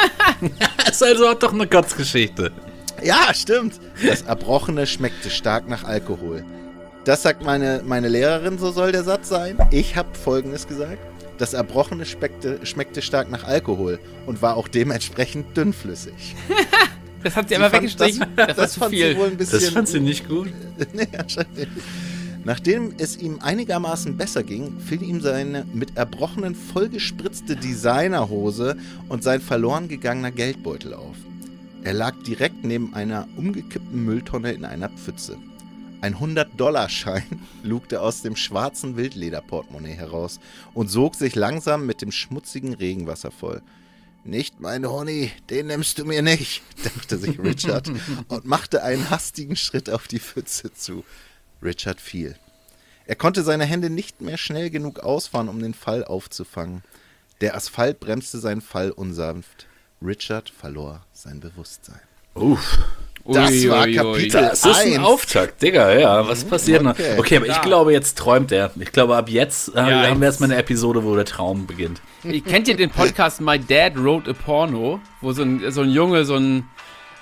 Das ist also auch doch eine Kotzgeschichte. Ja, stimmt. Das Erbrochene schmeckte stark nach Alkohol. Das sagt meine Lehrerin, so soll der Satz sein. Ich habe Folgendes gesagt. Das Erbrochene schmeckte stark nach Alkohol und war auch dementsprechend dünnflüssig. Das hat sie aber weggestrichen. Das war zu fand sie viel. wohl ein bisschen. Das fand sie nicht gut. Nee, anscheinend nicht. Nachdem es ihm einigermaßen besser ging, fiel ihm seine mit Erbrochenen vollgespritzte Designerhose und sein verloren gegangener Geldbeutel auf. Er lag direkt neben einer umgekippten Mülltonne in einer Pfütze. Ein 100-Dollar-Schein lugte aus dem schwarzen Wildlederportemonnaie heraus und sog sich langsam mit dem schmutzigen Regenwasser voll. »Nicht mein Honey, den nimmst du mir nicht«, dachte sich Richard und machte einen hastigen Schritt auf die Pfütze zu. Richard fiel. Er konnte seine Hände nicht mehr schnell genug ausfahren, um den Fall aufzufangen. Der Asphalt bremste seinen Fall unsanft. Richard verlor sein Bewusstsein. Uff. Das war Ui. Kapitel Das ist ein 1. Auftakt, Digga, ja. Was passiert noch? Okay. Okay, aber ich Ja. glaube, jetzt träumt er. Ich glaube, ab jetzt haben wir jetzt- erstmal eine Episode, wo der Traum beginnt. Kennt ihr den Podcast My Dad Wrote a Porno? Wo so ein Junge so ein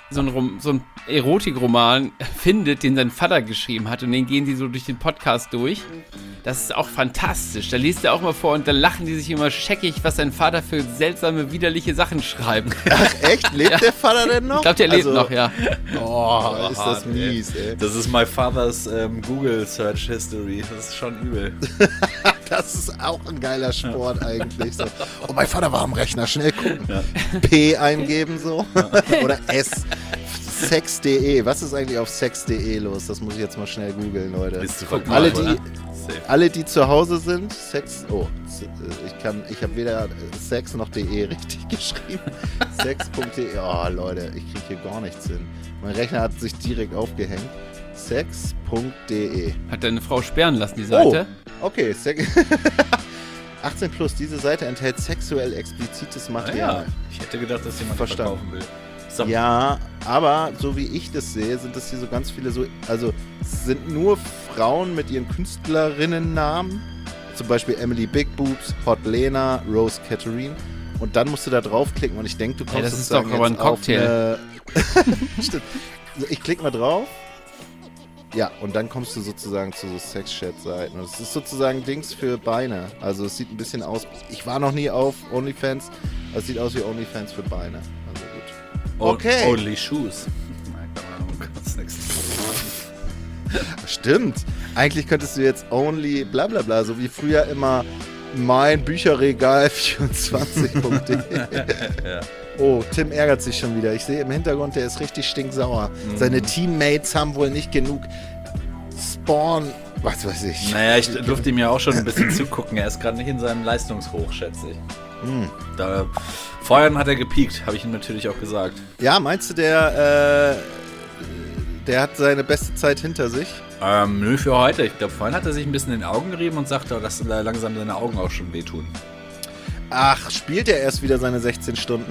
so einen Erotikroman findet, den sein Vater geschrieben hat und den gehen die so durch den Podcast durch. Das ist auch fantastisch. Da liest er auch mal vor und dann lachen die sich immer scheckig, was sein Vater für seltsame, widerliche Sachen schreibt. Ach echt? Lebt der Vater denn noch? Ich glaube, der lebt noch, ja. Oh, ist das mies, ey. Das ist my father's Google Search History. Das ist schon übel. Das ist auch ein geiler Sport eigentlich. So. Oh, mein Vater war am Rechner, schnell gucken. Ja. P eingeben so. Oder S. Sex.de. Was ist eigentlich auf Sex.de los? Das muss ich jetzt mal schnell googeln, Leute. Alle, die zu Hause sind, Sex. Oh, ich habe weder Sex noch de richtig geschrieben. Sex.de. Oh, Leute, ich kriege hier gar nichts hin. Mein Rechner hat sich direkt aufgehängt. Sex.de. Hat deine Frau sperren lassen, die Seite? Oh, okay. 18 plus, diese Seite enthält sexuell explizites Material. Ja. Ich hätte gedacht, dass jemand verkaufen will. So. Ja, aber so wie ich das sehe, sind das hier so ganz viele also es sind nur Frauen mit ihren Künstlerinnennamen, zum Beispiel Emily Big Boobs, Hot Lena, Rose Catherine, und dann musst du da draufklicken und ich denke, du kommst das ist doch aber ein Cocktail. Stimmt. Ich klicke mal drauf. Ja, und dann kommst du sozusagen zu so Sex-Chat-Seiten. Und es ist sozusagen Dings für Beine. Also es sieht ein bisschen aus. Ich war noch nie auf OnlyFans. Aber es sieht aus wie OnlyFans für Beine. Also gut. Okay. Only Shoes. Keine Ahnung, kannst nichts. Stimmt. Eigentlich könntest du jetzt Only bla bla bla, so wie früher immer mein Bücherregal 24.de. Ja. Oh, Tim ärgert sich schon wieder. Ich sehe im Hintergrund, der ist richtig stinksauer. Seine Teammates haben wohl nicht genug Spawn, was weiß ich. Naja, ich durfte ihm ja auch schon ein bisschen zugucken. Er ist gerade nicht in seinem Leistungshoch, schätze ich. Vorhin hat er gepiekt, habe ich ihm natürlich auch gesagt. Ja, meinst du, der hat seine beste Zeit hinter sich? Nö, für heute. Ich glaube, vorhin hat er sich ein bisschen in den Augen gerieben und sagte, dass langsam seine Augen auch schon wehtun. Ach, spielt er erst wieder seine 16 Stunden?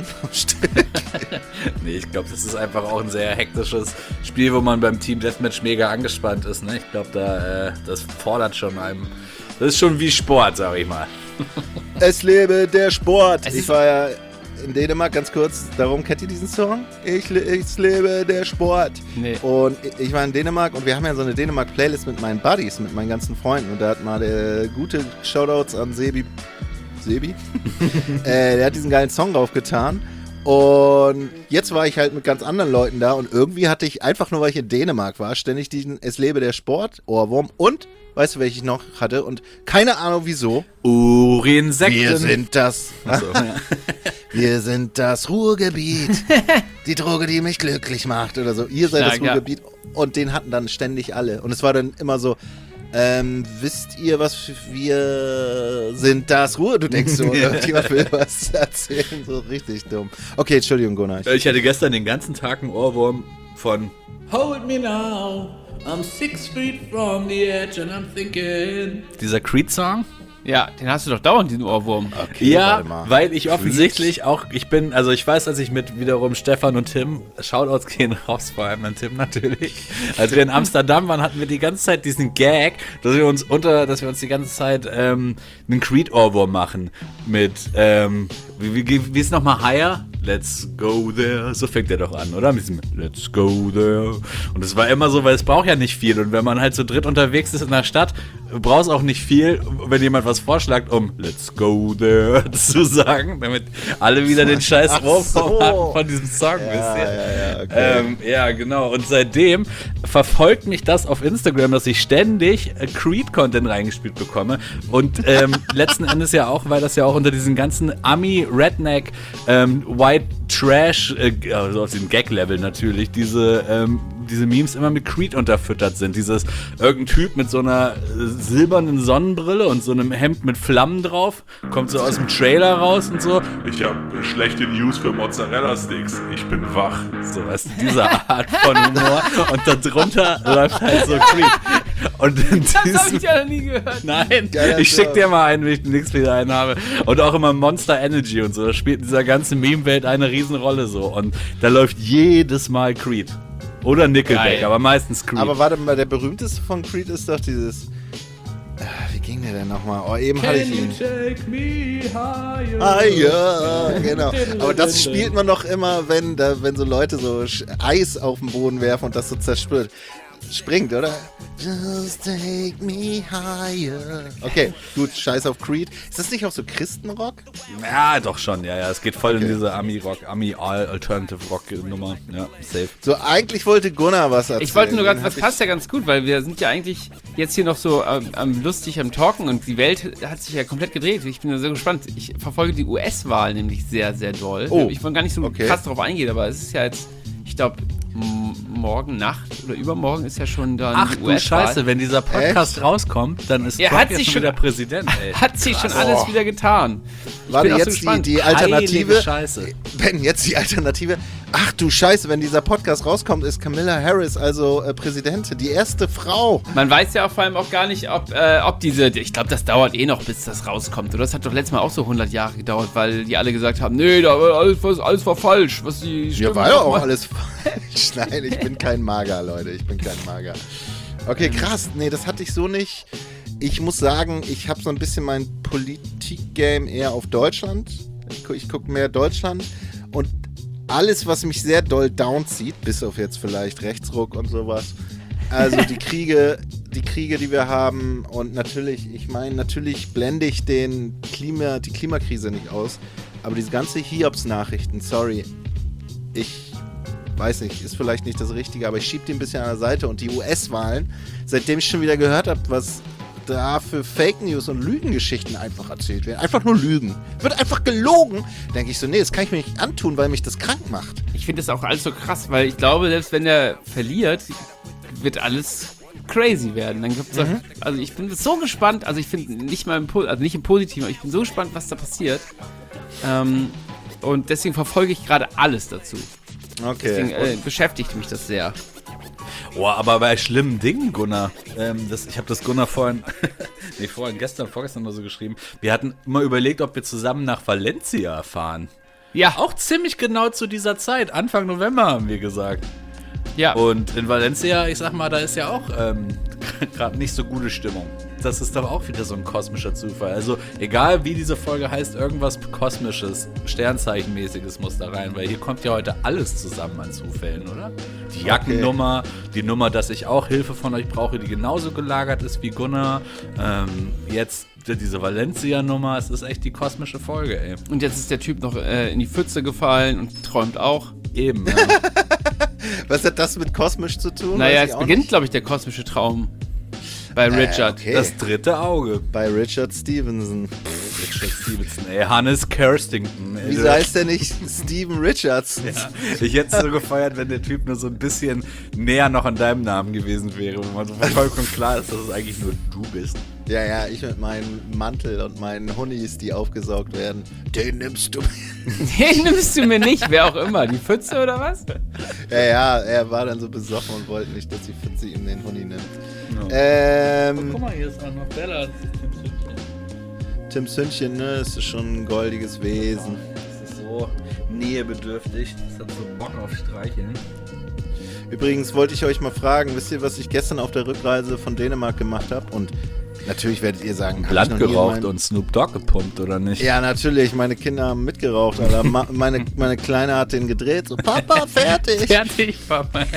Nee, ich glaube, das ist einfach auch ein sehr hektisches Spiel, wo man beim Team Deathmatch mega angespannt ist. Ne? Ich glaube, das fordert schon einem. Das ist schon wie Sport, sag ich mal. Es lebe der Sport. Ich war ja in Dänemark, ganz kurz, darum kennt ihr diesen Song? Ich lebe der Sport. Nee. Und ich war in Dänemark und wir haben ja so eine Dänemark-Playlist mit meinen Buddies, mit meinen ganzen Freunden. Und da hat mal der gute Shoutouts an Sebi. Der hat diesen geilen Song draufgetan. Und jetzt war ich halt mit ganz anderen Leuten da und irgendwie hatte ich, einfach nur weil ich in Dänemark war, ständig diesen Es lebe der Sport Ohrwurm und, weißt du, welchen ich noch hatte und keine Ahnung wieso. Urinsekten. Wir sind das. So, ja. Wir sind das Ruhrgebiet. Die Droge, die mich glücklich macht oder so. Ihr seid das Ruhrgebiet. Und den hatten dann ständig alle. Und es war dann immer so, wisst ihr, was wir sind das Ruhe? Du denkst so, irgendjemand will was erzählen, so richtig dumm. Okay, Entschuldigung, Gunnar. Ich hatte gestern den ganzen Tag einen Ohrwurm von Hold me now, I'm 6 feet from the edge and I'm thinking. Dieser Creed-Song? Ja, den hast du doch dauernd, diesen Ohrwurm. Okay, ja, weil ich offensichtlich auch, ich weiß, als ich mit wiederum Stefan und Tim, Shoutouts gehen raus, vor allem an Tim natürlich, als wir in Amsterdam waren, hatten wir die ganze Zeit diesen Gag, dass wir uns die ganze Zeit einen Creed-Ohrwurm machen mit, wie ist nochmal Higher? Let's go there. So fängt der doch an, oder? Mit diesem Let's go there. Und es war immer so, weil es braucht ja nicht viel. Und wenn man halt zu dritt unterwegs ist in der Stadt, braucht es auch nicht viel, wenn jemand was vorschlägt, um Let's go there zu sagen, damit alle wieder den scheiß Ohrwurm haben von diesem Song. Ja, okay. Ja, genau. Und seitdem verfolgt mich das auf Instagram, dass ich ständig Creed-Content reingespielt bekomme. Und letzten Endes ja auch, weil das ja auch unter diesen ganzen Ami-Redneck White Trash, also auf dem Gag-Level natürlich, diese Memes immer mit Creed unterfüttert sind. Irgendein Typ mit so einer silbernen Sonnenbrille und so einem Hemd mit Flammen drauf, kommt so aus dem Trailer raus und so. Ich habe schlechte News für Mozzarella-Sticks. Ich bin wach. So, weißt du, diese Art von Humor. Und darunter läuft halt so Creed. Und das habe ich ja noch nie gehört. Nein, ich schick dir mal einen, wenn ich demnächst wieder einen habe. Und auch immer Monster Energy und so. Da spielt in dieser ganzen Meme-Welt eine Riesenrolle so. Und da läuft jedes Mal Creed. Oder Nickelback, aber meistens Creed. Aber warte mal, der berühmteste von Creed ist doch dieses... Wie ging der denn nochmal? Oh, eben hatte ich ihn. Take me higher. Ah ja, genau. Aber das spielt man doch immer, wenn so Leute so Eis auf den Boden werfen und das so springt, oder? Just take me higher. Okay, gut, scheiß auf Creed. Ist das nicht auch so Christenrock? Ja, doch schon, ja. Es geht voll in diese Ami-Rock, Alternative-Rock-Nummer. Ja, safe. So, eigentlich wollte Gunnar was erzählen. Ich wollte nur gerade, was passt ja ganz gut, weil wir sind ja eigentlich jetzt hier noch so lustig am Talken und die Welt hat sich ja komplett gedreht. Ich bin ja sehr gespannt. Ich verfolge die US-Wahl nämlich sehr, sehr doll. Oh, ich wollte gar nicht so krass drauf eingehen, aber es ist ja jetzt, ich glaube, morgen Nacht oder übermorgen ist ja schon dann Ach die du US-Wahl. Scheiße, wenn dieser Podcast rauskommt, dann ist Er Trump hat jetzt sich schon wieder Präsident, ey. Hat sich schon alles wieder getan. Warte, bin auch so jetzt gespannt. die Alternative. Heilige Scheiße. Wenn jetzt die Alternative. Ach du Scheiße, wenn dieser Podcast rauskommt, ist Kamala Harris also Präsidentin, die erste Frau. Man weiß ja auch vor allem auch gar nicht, ob diese, ich glaube, das dauert eh noch, bis das rauskommt. Oder das hat doch letztes Mal auch so 100 Jahre gedauert, weil die alle gesagt haben, nee, alles war falsch. Was die Ja, war ja auch alles falsch. Nein, ich bin kein Mager, Leute. Ich bin kein Mager. Okay, krass. Nee, das hatte ich so nicht. Ich muss sagen, ich habe so ein bisschen mein Politik-Game eher auf Deutschland. Ich gucke mehr Deutschland. Und alles, was mich sehr doll downzieht, bis auf jetzt vielleicht Rechtsruck und sowas. Also die Kriege, die wir haben. Und natürlich, natürlich blende ich die Klimakrise nicht aus. Aber diese ganze Hiobs-Nachrichten, sorry. Ich weiß nicht, ist vielleicht nicht das Richtige, aber ich schiebe die ein bisschen an der Seite. Und die US-Wahlen, seitdem ich schon wieder gehört habe, was da für Fake News und Lügengeschichten einfach erzählt werden. Einfach nur Lügen. Wird einfach gelogen. Denke ich so, nee, das kann ich mir nicht antun, weil mich das krank macht. Ich finde das auch alles so krass, weil ich glaube, selbst wenn der verliert, wird alles crazy werden. Dann gibt's also ich bin so gespannt, also ich finde nicht mal nicht im Positiven, aber ich bin so gespannt, was da passiert. Und deswegen verfolge ich gerade alles dazu. Okay. Deswegen beschäftigt mich das sehr. Boah, aber bei schlimmen Dingen, Gunnar, ich habe das Gunnar vorgestern oder so geschrieben, wir hatten immer überlegt, ob wir zusammen nach Valencia fahren. Ja. Auch ziemlich genau zu dieser Zeit, Anfang November haben wir gesagt. Ja. Und in Valencia, ich sag mal, da ist ja auch gerade nicht so gute Stimmung. Das ist doch auch wieder so ein kosmischer Zufall. Also egal wie diese Folge heißt, irgendwas Kosmisches, Sternzeichenmäßiges muss da rein, weil hier kommt ja heute alles zusammen an Zufällen, oder? Die Jackennummer, die Nummer, dass ich auch Hilfe von euch brauche, die genauso gelagert ist wie Gunnar. Jetzt diese Valencia-Nummer, es ist echt die kosmische Folge, ey. Und jetzt ist der Typ noch in die Pfütze gefallen und träumt auch. Eben, ja. Was hat das mit kosmisch zu tun? Naja, jetzt beginnt, glaube ich, der kosmische Traum bei Richard. Okay. Das dritte Auge. Bei Richard Stevenson. Richard Stevenson, ey, Hannes Kerstington. Ey. Wieso heißt der nicht Steven Richards? Ja, ich hätte es so gefeiert, wenn der Typ nur so ein bisschen näher noch an deinem Namen gewesen wäre, wo man so vollkommen klar ist, dass es eigentlich nur du bist. Ja, ich mit meinem Mantel und meinen Honis, die aufgesaugt werden. Den nimmst du mir. Den nimmst du mir nicht, wer auch immer. Die Pfütze oder was? Ja, er war dann so besoffen und wollte nicht, dass die Pfütze ihm den Honi nimmt. No. Guck mal, hier ist auch noch Bella. Tim Sündchen, ne, das ist schon ein goldiges Wesen. Das ist so nähebedürftig. Das hat so Bock auf Streicheln. Übrigens wollte ich euch mal fragen, wisst ihr, was ich gestern auf der Rückreise von Dänemark gemacht habe? Und natürlich werdet ihr sagen, Blatt geraucht und Snoop Dogg gepumpt, oder nicht? Ja, natürlich, meine Kinder haben mitgeraucht, Alter. meine Kleine hat den gedreht, so, Papa, fertig! Fertig, Papa.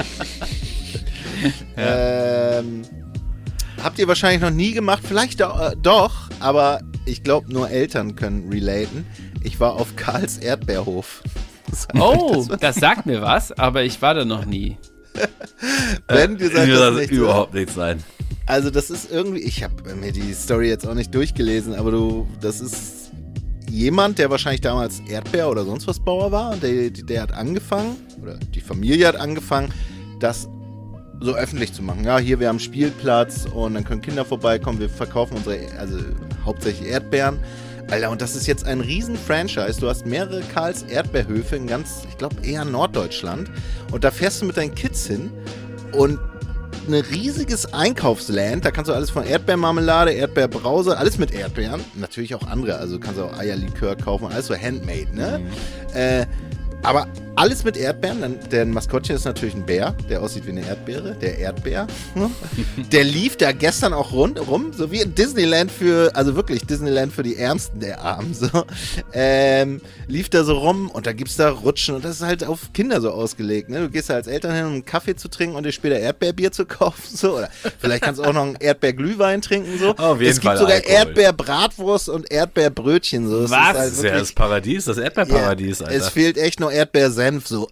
Habt ihr wahrscheinlich noch nie gemacht, vielleicht doch, aber ich glaube, nur Eltern können relaten. Ich war auf Karls Erdbeerhof. Das sagt mir was, aber ich war da noch nie. Ben, dir sagt das nicht, überhaupt nichts sein. Also das ist irgendwie, ich habe mir die Story jetzt auch nicht durchgelesen, aber das ist jemand, der wahrscheinlich damals Erdbeer- oder sonst was Bauer war und der hat angefangen, oder die Familie hat angefangen, das so öffentlich zu machen. Ja, hier, wir haben Spielplatz und dann können Kinder vorbeikommen, wir verkaufen hauptsächlich Erdbeeren. Alter, und das ist jetzt ein riesen Franchise. Du hast mehrere Karls Erdbeerhöfe in ganz, ich glaube, eher Norddeutschland. Und da fährst du mit deinen Kids hin und ein riesiges Einkaufsland. Da kannst du alles von Erdbeermarmelade, Erdbeerbrause, alles mit Erdbeeren. Natürlich auch andere, also kannst du auch Eierlikör kaufen, alles so handmade, ne? Aber alles mit Erdbeeren. Der Maskottchen ist natürlich ein Bär, der aussieht wie eine Erdbeere. Der Erdbär. Der lief da gestern auch rum, so wie in Disneyland also wirklich Disneyland für die Ärmsten der Armen. So. Lief da so rum und da gibt's da Rutschen und das ist halt auf Kinder so ausgelegt. Ne? Du gehst da als Eltern hin, um einen Kaffee zu trinken und dir später Erdbeerbier zu kaufen. So. Oder vielleicht kannst du auch noch einen Erdbeerglühwein trinken. So. Auf jeden es gibt Fall sogar Alkohol. Erdbeerbratwurst und Erdbeerbrötchen. So. Was? Ist halt Das ist ja wirklich- das Paradies, das Erdbeerparadies, Alter. Es fehlt echt nur Erdbeersenf, so.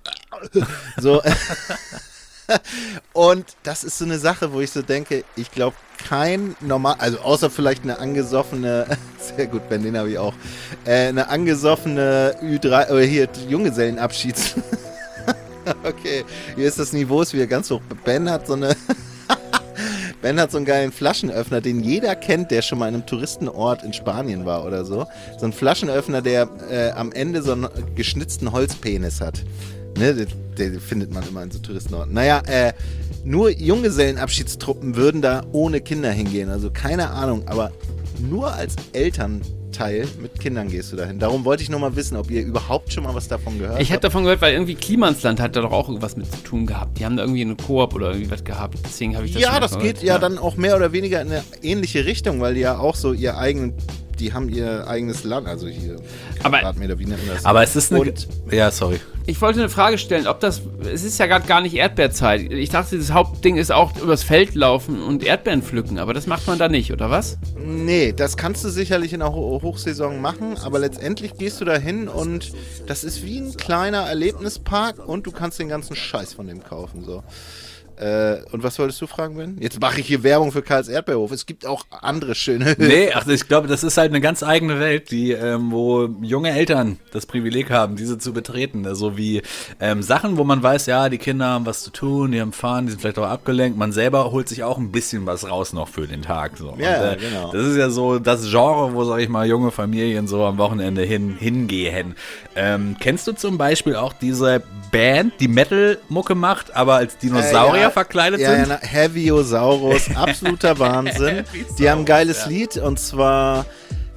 Und das ist so eine Sache, wo ich so denke, ich glaube kein normal, also außer vielleicht eine angesoffene, sehr gut, Ben, den habe ich auch, eine angesoffene Ü3, oder hier Junggesellenabschieds. Okay, hier ist das Niveau ist wieder ganz hoch. Ben hat so einen geilen Flaschenöffner, den jeder kennt, der schon mal in einem Touristenort in Spanien war oder so. So ein Flaschenöffner, der am Ende so einen geschnitzten Holzpenis hat. Ne, den findet man immer in so Touristenorten. Naja, nur Junggesellenabschiedstruppen würden da ohne Kinder hingehen. Also keine Ahnung, aber nur als Elternteil mit Kindern gehst du dahin. Darum wollte ich nur mal wissen, ob ihr überhaupt schon mal was davon gehört Ich habe habt. davon gehört, weil irgendwie Klimansland hat da doch auch irgendwas mit zu tun gehabt. Die haben da irgendwie eine Koop oder irgendwie was gehabt. Deswegen habe ich das Ja, schon das gehört. geht ja dann auch mehr oder weniger in eine ähnliche Richtung, weil die ja auch so die haben ihr eigenes Land, also hier Aber- Quadratmeter, wie nennt man das? Aber es ist eine... Und- Ja, sorry. Ich wollte eine Frage stellen, es ist ja gerade gar nicht Erdbeerzeit. Ich dachte, das Hauptding ist auch übers Feld laufen und Erdbeeren pflücken, aber das macht man da nicht, oder was? Nee, das kannst du sicherlich in der Hochsaison machen, aber letztendlich gehst du da hin und das ist wie ein kleiner Erlebnispark und du kannst den ganzen Scheiß von dem kaufen, so. Und was wolltest du fragen, Ben? Jetzt mache ich hier Werbung für Karls Erdbeerhof. Es gibt auch andere schöne Nee, ach, ich glaube, das ist halt eine ganz eigene Welt, wo junge Eltern das Privileg haben, diese zu betreten. Also wie Sachen, wo man weiß, ja, die Kinder haben was zu tun, die haben Fahren, die sind vielleicht auch abgelenkt. Man selber holt sich auch ein bisschen was raus noch für den Tag. So. Ja, Und, genau. Das ist ja so das Genre, wo, sag ich mal, junge Familien so am Wochenende hingehen. Kennst du zum Beispiel auch diese Band, die Metal-Mucke macht, aber als Dinosaurier verkleidet ja, sind? Ja, Heavyosaurus, absoluter Wahnsinn. Die haben ein geiles Lied und zwar.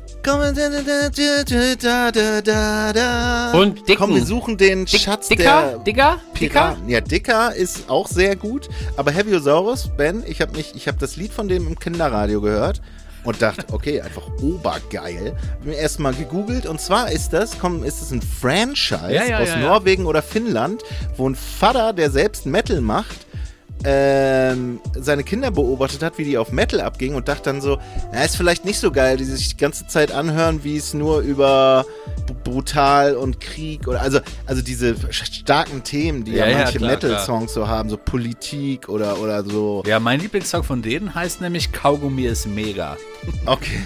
Und Dicken. Komm, wir suchen den Schatz Dicker? der Dicker? Piraten. Ja, Dicker ist auch sehr gut, aber Heavyosaurus, Ben, ich hab das Lied von dem im Kinderradio gehört und dachte, okay, einfach obergeil. Hab mir erstmal gegoogelt und zwar ist es ein Franchise aus Norwegen oder Finnland, wo ein Vater, der selbst Metal macht, seine Kinder beobachtet hat, wie die auf Metal abgingen und dachte dann so, na, ist vielleicht nicht so geil, die sich die ganze Zeit anhören, wie es nur über brutal und Krieg oder also diese starken Themen, die ja manche klar, Metal-Songs so haben, so Politik oder so. Ja, mein Lieblingssong von denen heißt nämlich Kaugummi ist mega. Okay.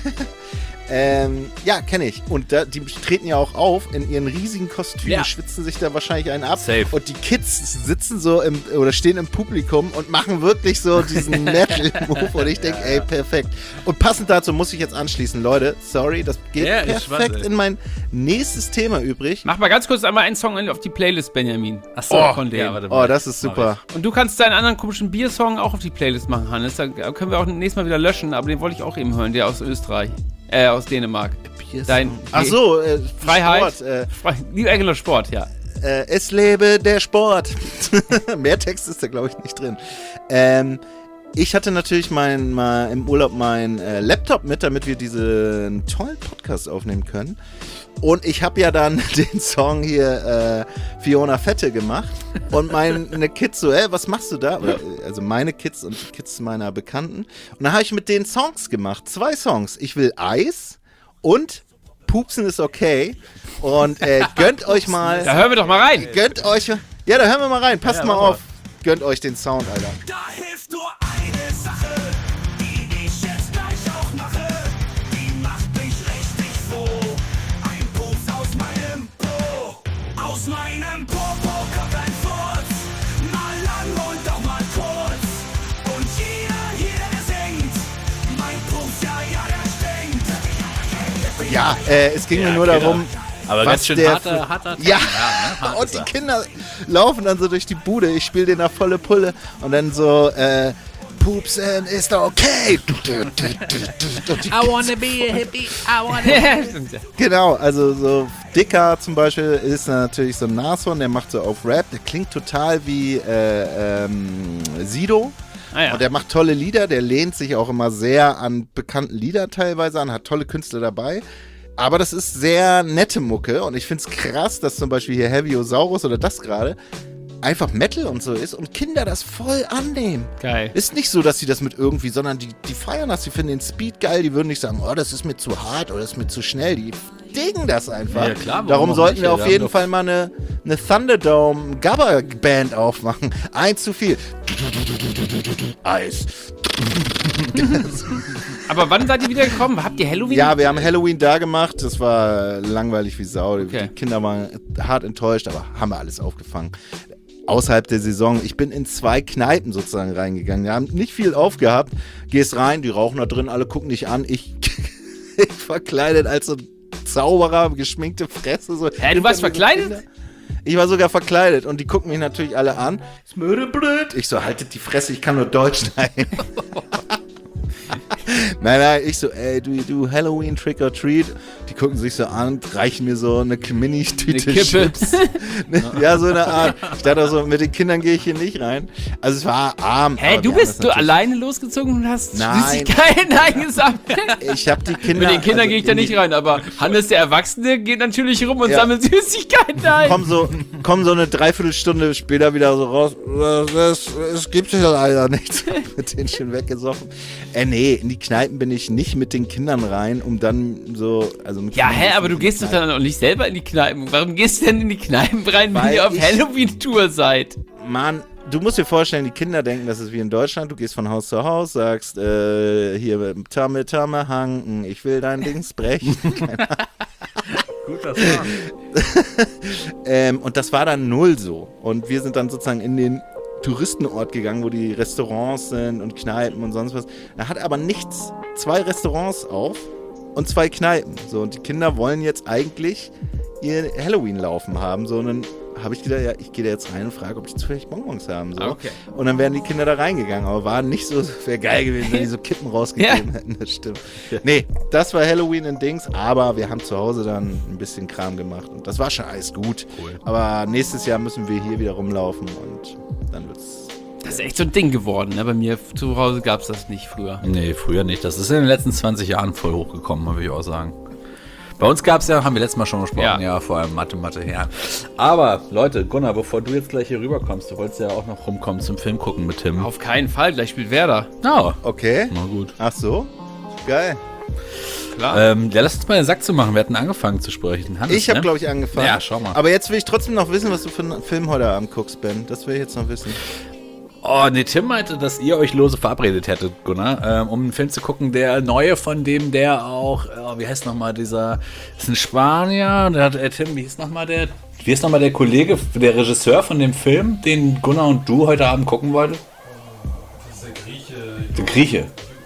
Ja, kenne ich. Und die treten ja auch auf in ihren riesigen Kostümen, Ja. schwitzen sich da wahrscheinlich einen ab. Safe. Und die Kids sitzen so oder stehen im Publikum und machen wirklich so diesen Metal-Move. Und ich denke, ey, perfekt. Und passend dazu muss ich jetzt anschließen, Leute. Sorry, das geht Ja, ich perfekt weiß, in mein nächstes Thema übrig. Mach mal ganz kurz einmal einen Song auf die Playlist, Benjamin. Achso, von denen. warte Oh, mal. das ist super. Und du kannst deinen anderen komischen Biersong auch auf die Playlist machen, Hannes. Da können wir auch nächstes Mal wieder löschen, aber den wollte ich auch eben hören, der aus Österreich. Aus Dänemark. Dein Ach so, Freiheit. Sport. New England Sport, ja. Es lebe der Sport. Mehr Text ist da, glaube ich, nicht drin. Ich hatte natürlich im Urlaub meinen Laptop mit, damit wir diesen tollen Podcast aufnehmen können. Und ich habe ja dann den Song hier Fiona Fette gemacht. Und meine Kids so, was machst du da? Also meine Kids und die Kids meiner Bekannten. Und dann habe ich mit denen Songs gemacht. 2 Songs. Ich will Eis und Pupsen ist okay. Und gönnt euch mal. Da hören wir doch mal rein. Gönnt euch. Ja, da hören wir mal rein. Passt mal auf. Gönnt euch den Sound, Alter. Da hilft nur eine Sache, die ich jetzt gleich auch mache. Die macht mich richtig froh. Ein Pups aus meinem Po. Aus meinem Popo kommt ein Furz. Mal lang und auch mal kurz. Und jeder, der singt. Mein Pups, ja, der stinkt. Ja, es ging mir nur Killer. darum. Aber was ganz schön der harter Ja, ne? Hart und ist die er. Kinder laufen dann so durch die Bude. Ich spiele den nach volle Pulle und dann so, Pupsen ist okay. Und die I wanna be a hippie, I wanna... Genau, also so Dicker zum Beispiel ist natürlich so ein Nashorn, der macht so auf Rap, der klingt total wie Sido. Ah, ja. Und der macht tolle Lieder, der lehnt sich auch immer sehr an bekannten Lieder teilweise an, hat tolle Künstler dabei. Aber das ist sehr nette Mucke und ich find's krass, dass zum Beispiel hier Heavyosaurus oder das gerade einfach Metal und so ist und Kinder das voll annehmen. Geil. Ist nicht so, dass sie das mit irgendwie, sondern die feiern das, die finden den Speed geil, die würden nicht sagen, oh, das ist mir zu hart oder das ist mir zu schnell, die dingen das einfach. Ja, klar, warum Darum auch sollten nicht? wir auf Wir haben jeden doch- Fall mal eine Thunderdome Gabba Band aufmachen. Eins zu viel. Eis. Aber wann seid ihr wieder gekommen? Habt ihr Halloween? Ja, wir haben Halloween da gemacht, das war langweilig wie Sau. Okay. Die Kinder waren hart enttäuscht, aber haben wir alles aufgefangen. Außerhalb der Saison. Ich bin in 2 Kneipen sozusagen reingegangen. Wir haben nicht viel aufgehabt. Gehst rein, die rauchen da drin, alle gucken dich an. Ich verkleidet als so ein Zauberer, geschminkte Fresse. So. Hä, du warst verkleidet? Kinder. Ich war sogar verkleidet und die gucken mich natürlich alle an. Ist mir blöd. Ich so, haltet die Fresse, ich kann nur Deutsch. Nein, ich so, ey, du Halloween Trick or Treat. Die gucken sich so an, reichen mir so eine Mini-Tüte Eine Kippe. Chips. Ja, so eine Art. Ich dachte auch so, mit den Kindern gehe ich hier nicht rein. Also es war arm. Hä, aber du wir haben das bist du natürlich- alleine losgezogen und hast Nein. Süßigkeiten eingesammelt? Ich habe die Kinder... Mit den Kindern also gehe ich da in die- nicht rein, aber Hannes, der Erwachsene, geht natürlich rum und Ja. sammelt Süßigkeiten ein. Komm so eine Dreiviertelstunde später wieder so raus. Es gibt ja leider nichts. Mit denen schon weggesoffen. Nee, in die Kneipen bin ich nicht mit den Kindern rein, um dann so... Also mit Ja, Kindern hä, aber du in die gehst doch Kneipen. dann auch nicht selber in die Kneipen. Warum gehst du denn in die Kneipen rein, wenn Weil ihr auf ich- Halloween-Tour seid? Mann, du musst dir vorstellen, die Kinder denken, das ist wie in Deutschland. Du gehst von Haus zu Haus, sagst, hier, Tamme, Hang, ich will dein Dings brechen. Gut, das war. Und das war dann null so. Und wir sind dann sozusagen in den Touristenort gegangen, wo die Restaurants sind und Kneipen und sonst was. Da hat aber nichts, 2 Restaurants auf und 2 Kneipen. So, und die Kinder wollen jetzt eigentlich ihr Halloween-Laufen haben. So, und dann habe ich gedacht, ja, ich gehe da jetzt rein und frage, ob die zufällig Bonbons haben. So. Okay. Und dann wären die Kinder da reingegangen. Aber war nicht so, wäre geil gewesen, wenn die so Kippen rausgegeben hätten. Das stimmt. Nee, das war Halloween in Dings, aber wir haben zu Hause dann ein bisschen Kram gemacht. Und das war schon alles gut. Cool. Aber nächstes Jahr müssen wir hier wieder rumlaufen und dann wird's. Das ist echt so ein Ding geworden, ne? Bei mir zu Hause gab es das nicht früher. Nee, früher nicht. Das ist in den letzten 20 Jahren voll hochgekommen, würde ich auch sagen. Bei uns gab es ja, haben wir letztes Mal schon gesprochen, ja, vor allem Mathe, ja. Aber, Leute, Gunnar, bevor du jetzt gleich hier rüberkommst, du wolltest ja auch noch rumkommen zum Film gucken mit Tim. Auf keinen Fall, gleich spielt Werder. Ja, Okay. na gut. Ach so. Geil. Klar. Ja, lass uns mal den Sack zu machen. Wir hatten angefangen zu sprechen. Hannes, Ich habe, ne? glaube ich, angefangen. Ja, schau mal. Aber jetzt will ich trotzdem noch wissen, was du für einen Film heute Abend guckst, Ben. Das will ich jetzt noch wissen. Oh, nee, Tim meinte, dass ihr euch lose verabredet hättet, Gunnar, um einen Film zu gucken, der neue von dem, der auch, wie heißt nochmal dieser, ist ein Spanier, der hat, Tim, wie ist nochmal der Kollege, der Regisseur von dem Film, den Gunnar und du heute Abend gucken wolltet? Das ist der Grieche. Der Grieche.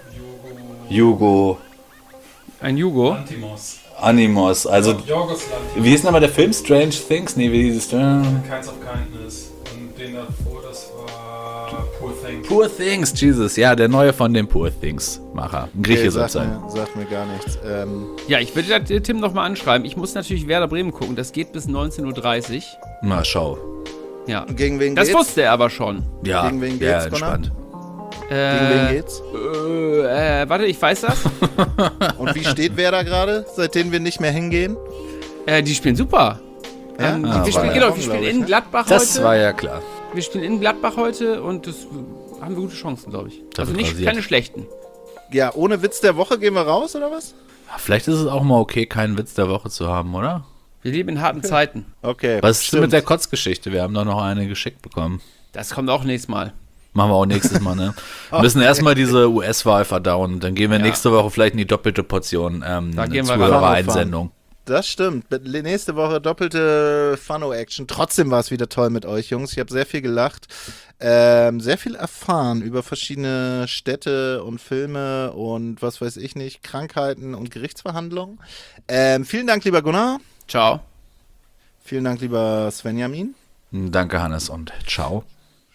Jugo. Ein Jugo. Antimos. Animos, also, Jorgos Lanthimos. wie ist nochmal der Film? Strange Things? Nee, wie hieß es? Kinds of Kindness. Und den davor, das war Poor Things. Poor Things, Jesus, ja, der neue von dem Poor Things-Macher. Ein Grieche soll es sein. Sagt mir gar nichts. Ja, ich würde da Tim nochmal anschreiben. Ich muss natürlich Werder Bremen gucken. Das geht bis 19:30 Uhr. Na, schau. Ja. Gegen wen Das geht's? wusste er aber schon. Ja, Gegen wen ja, geht's, entspannt. Gegen wen geht's? Warte, ich weiß das. Und wie steht wer da gerade, seitdem wir nicht mehr hingehen? Die spielen super. Ja? wir war spielen, ja genau, auch, wir glaub spielen ich, in ne? Gladbach Das heute. war ja klar. Wir spielen in Gladbach heute und das haben wir gute Chancen, glaube ich. Da Also wird nicht rasiert. keine schlechten. Ja, ohne Witz der Woche gehen wir raus, oder was? Vielleicht ist es auch mal okay, keinen Witz der Woche zu haben, oder? Wir leben in harten Zeiten. Okay. Was ist denn stimmt. mit der Kotzgeschichte? Wir haben doch noch eine geschickt bekommen. Das kommt auch nächstes Mal. Machen wir auch nächstes Mal, ne? Wir müssen erstmal diese US-Wahl verdauen. Dann gehen wir nächste Woche vielleicht in die doppelte Portion gehen wir Zuhörer-Einsendung. Das stimmt. Nächste Woche doppelte Fano-Action. Trotzdem war es wieder toll mit euch, Jungs. Ich habe sehr viel gelacht, sehr viel erfahren über verschiedene Städte und Filme und was weiß ich nicht, Krankheiten und Gerichtsverhandlungen. Vielen Dank, lieber Gunnar. Ciao. Vielen Dank, lieber Svenjamin. Danke, Hannes, und ciao.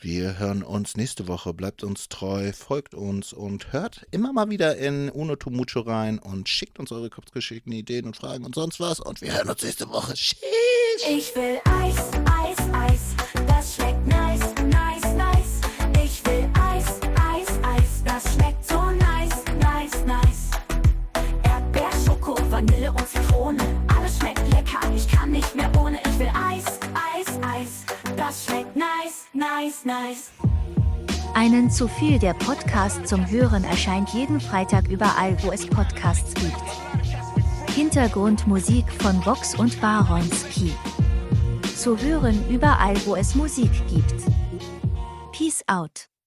Wir hören uns nächste Woche. Bleibt uns treu, folgt uns und hört immer mal wieder in Uno Tu Mucho rein und schickt uns eure kurzgeschickten Ideen und Fragen und sonst was. Und wir hören uns nächste Woche. Tschüss. Ich will Eis, Eis, Eis, das schmeckt nice, nice, nice. Ich will Eis, Eis, Eis, das schmeckt so nice, nice, nice. Erdbeer, Schoko, Vanille und Zitrone, alles schmeckt lecker, ich kann nicht mehr ohne. Ich will Eis, Eis, Eis, das schmeckt nice, nice, nice. Einen zu viel, der Podcast zum Hören erscheint jeden Freitag überall, wo es Podcasts gibt. Hintergrundmusik von Vox und Baronski. Zu hören überall, wo es Musik gibt. Peace out.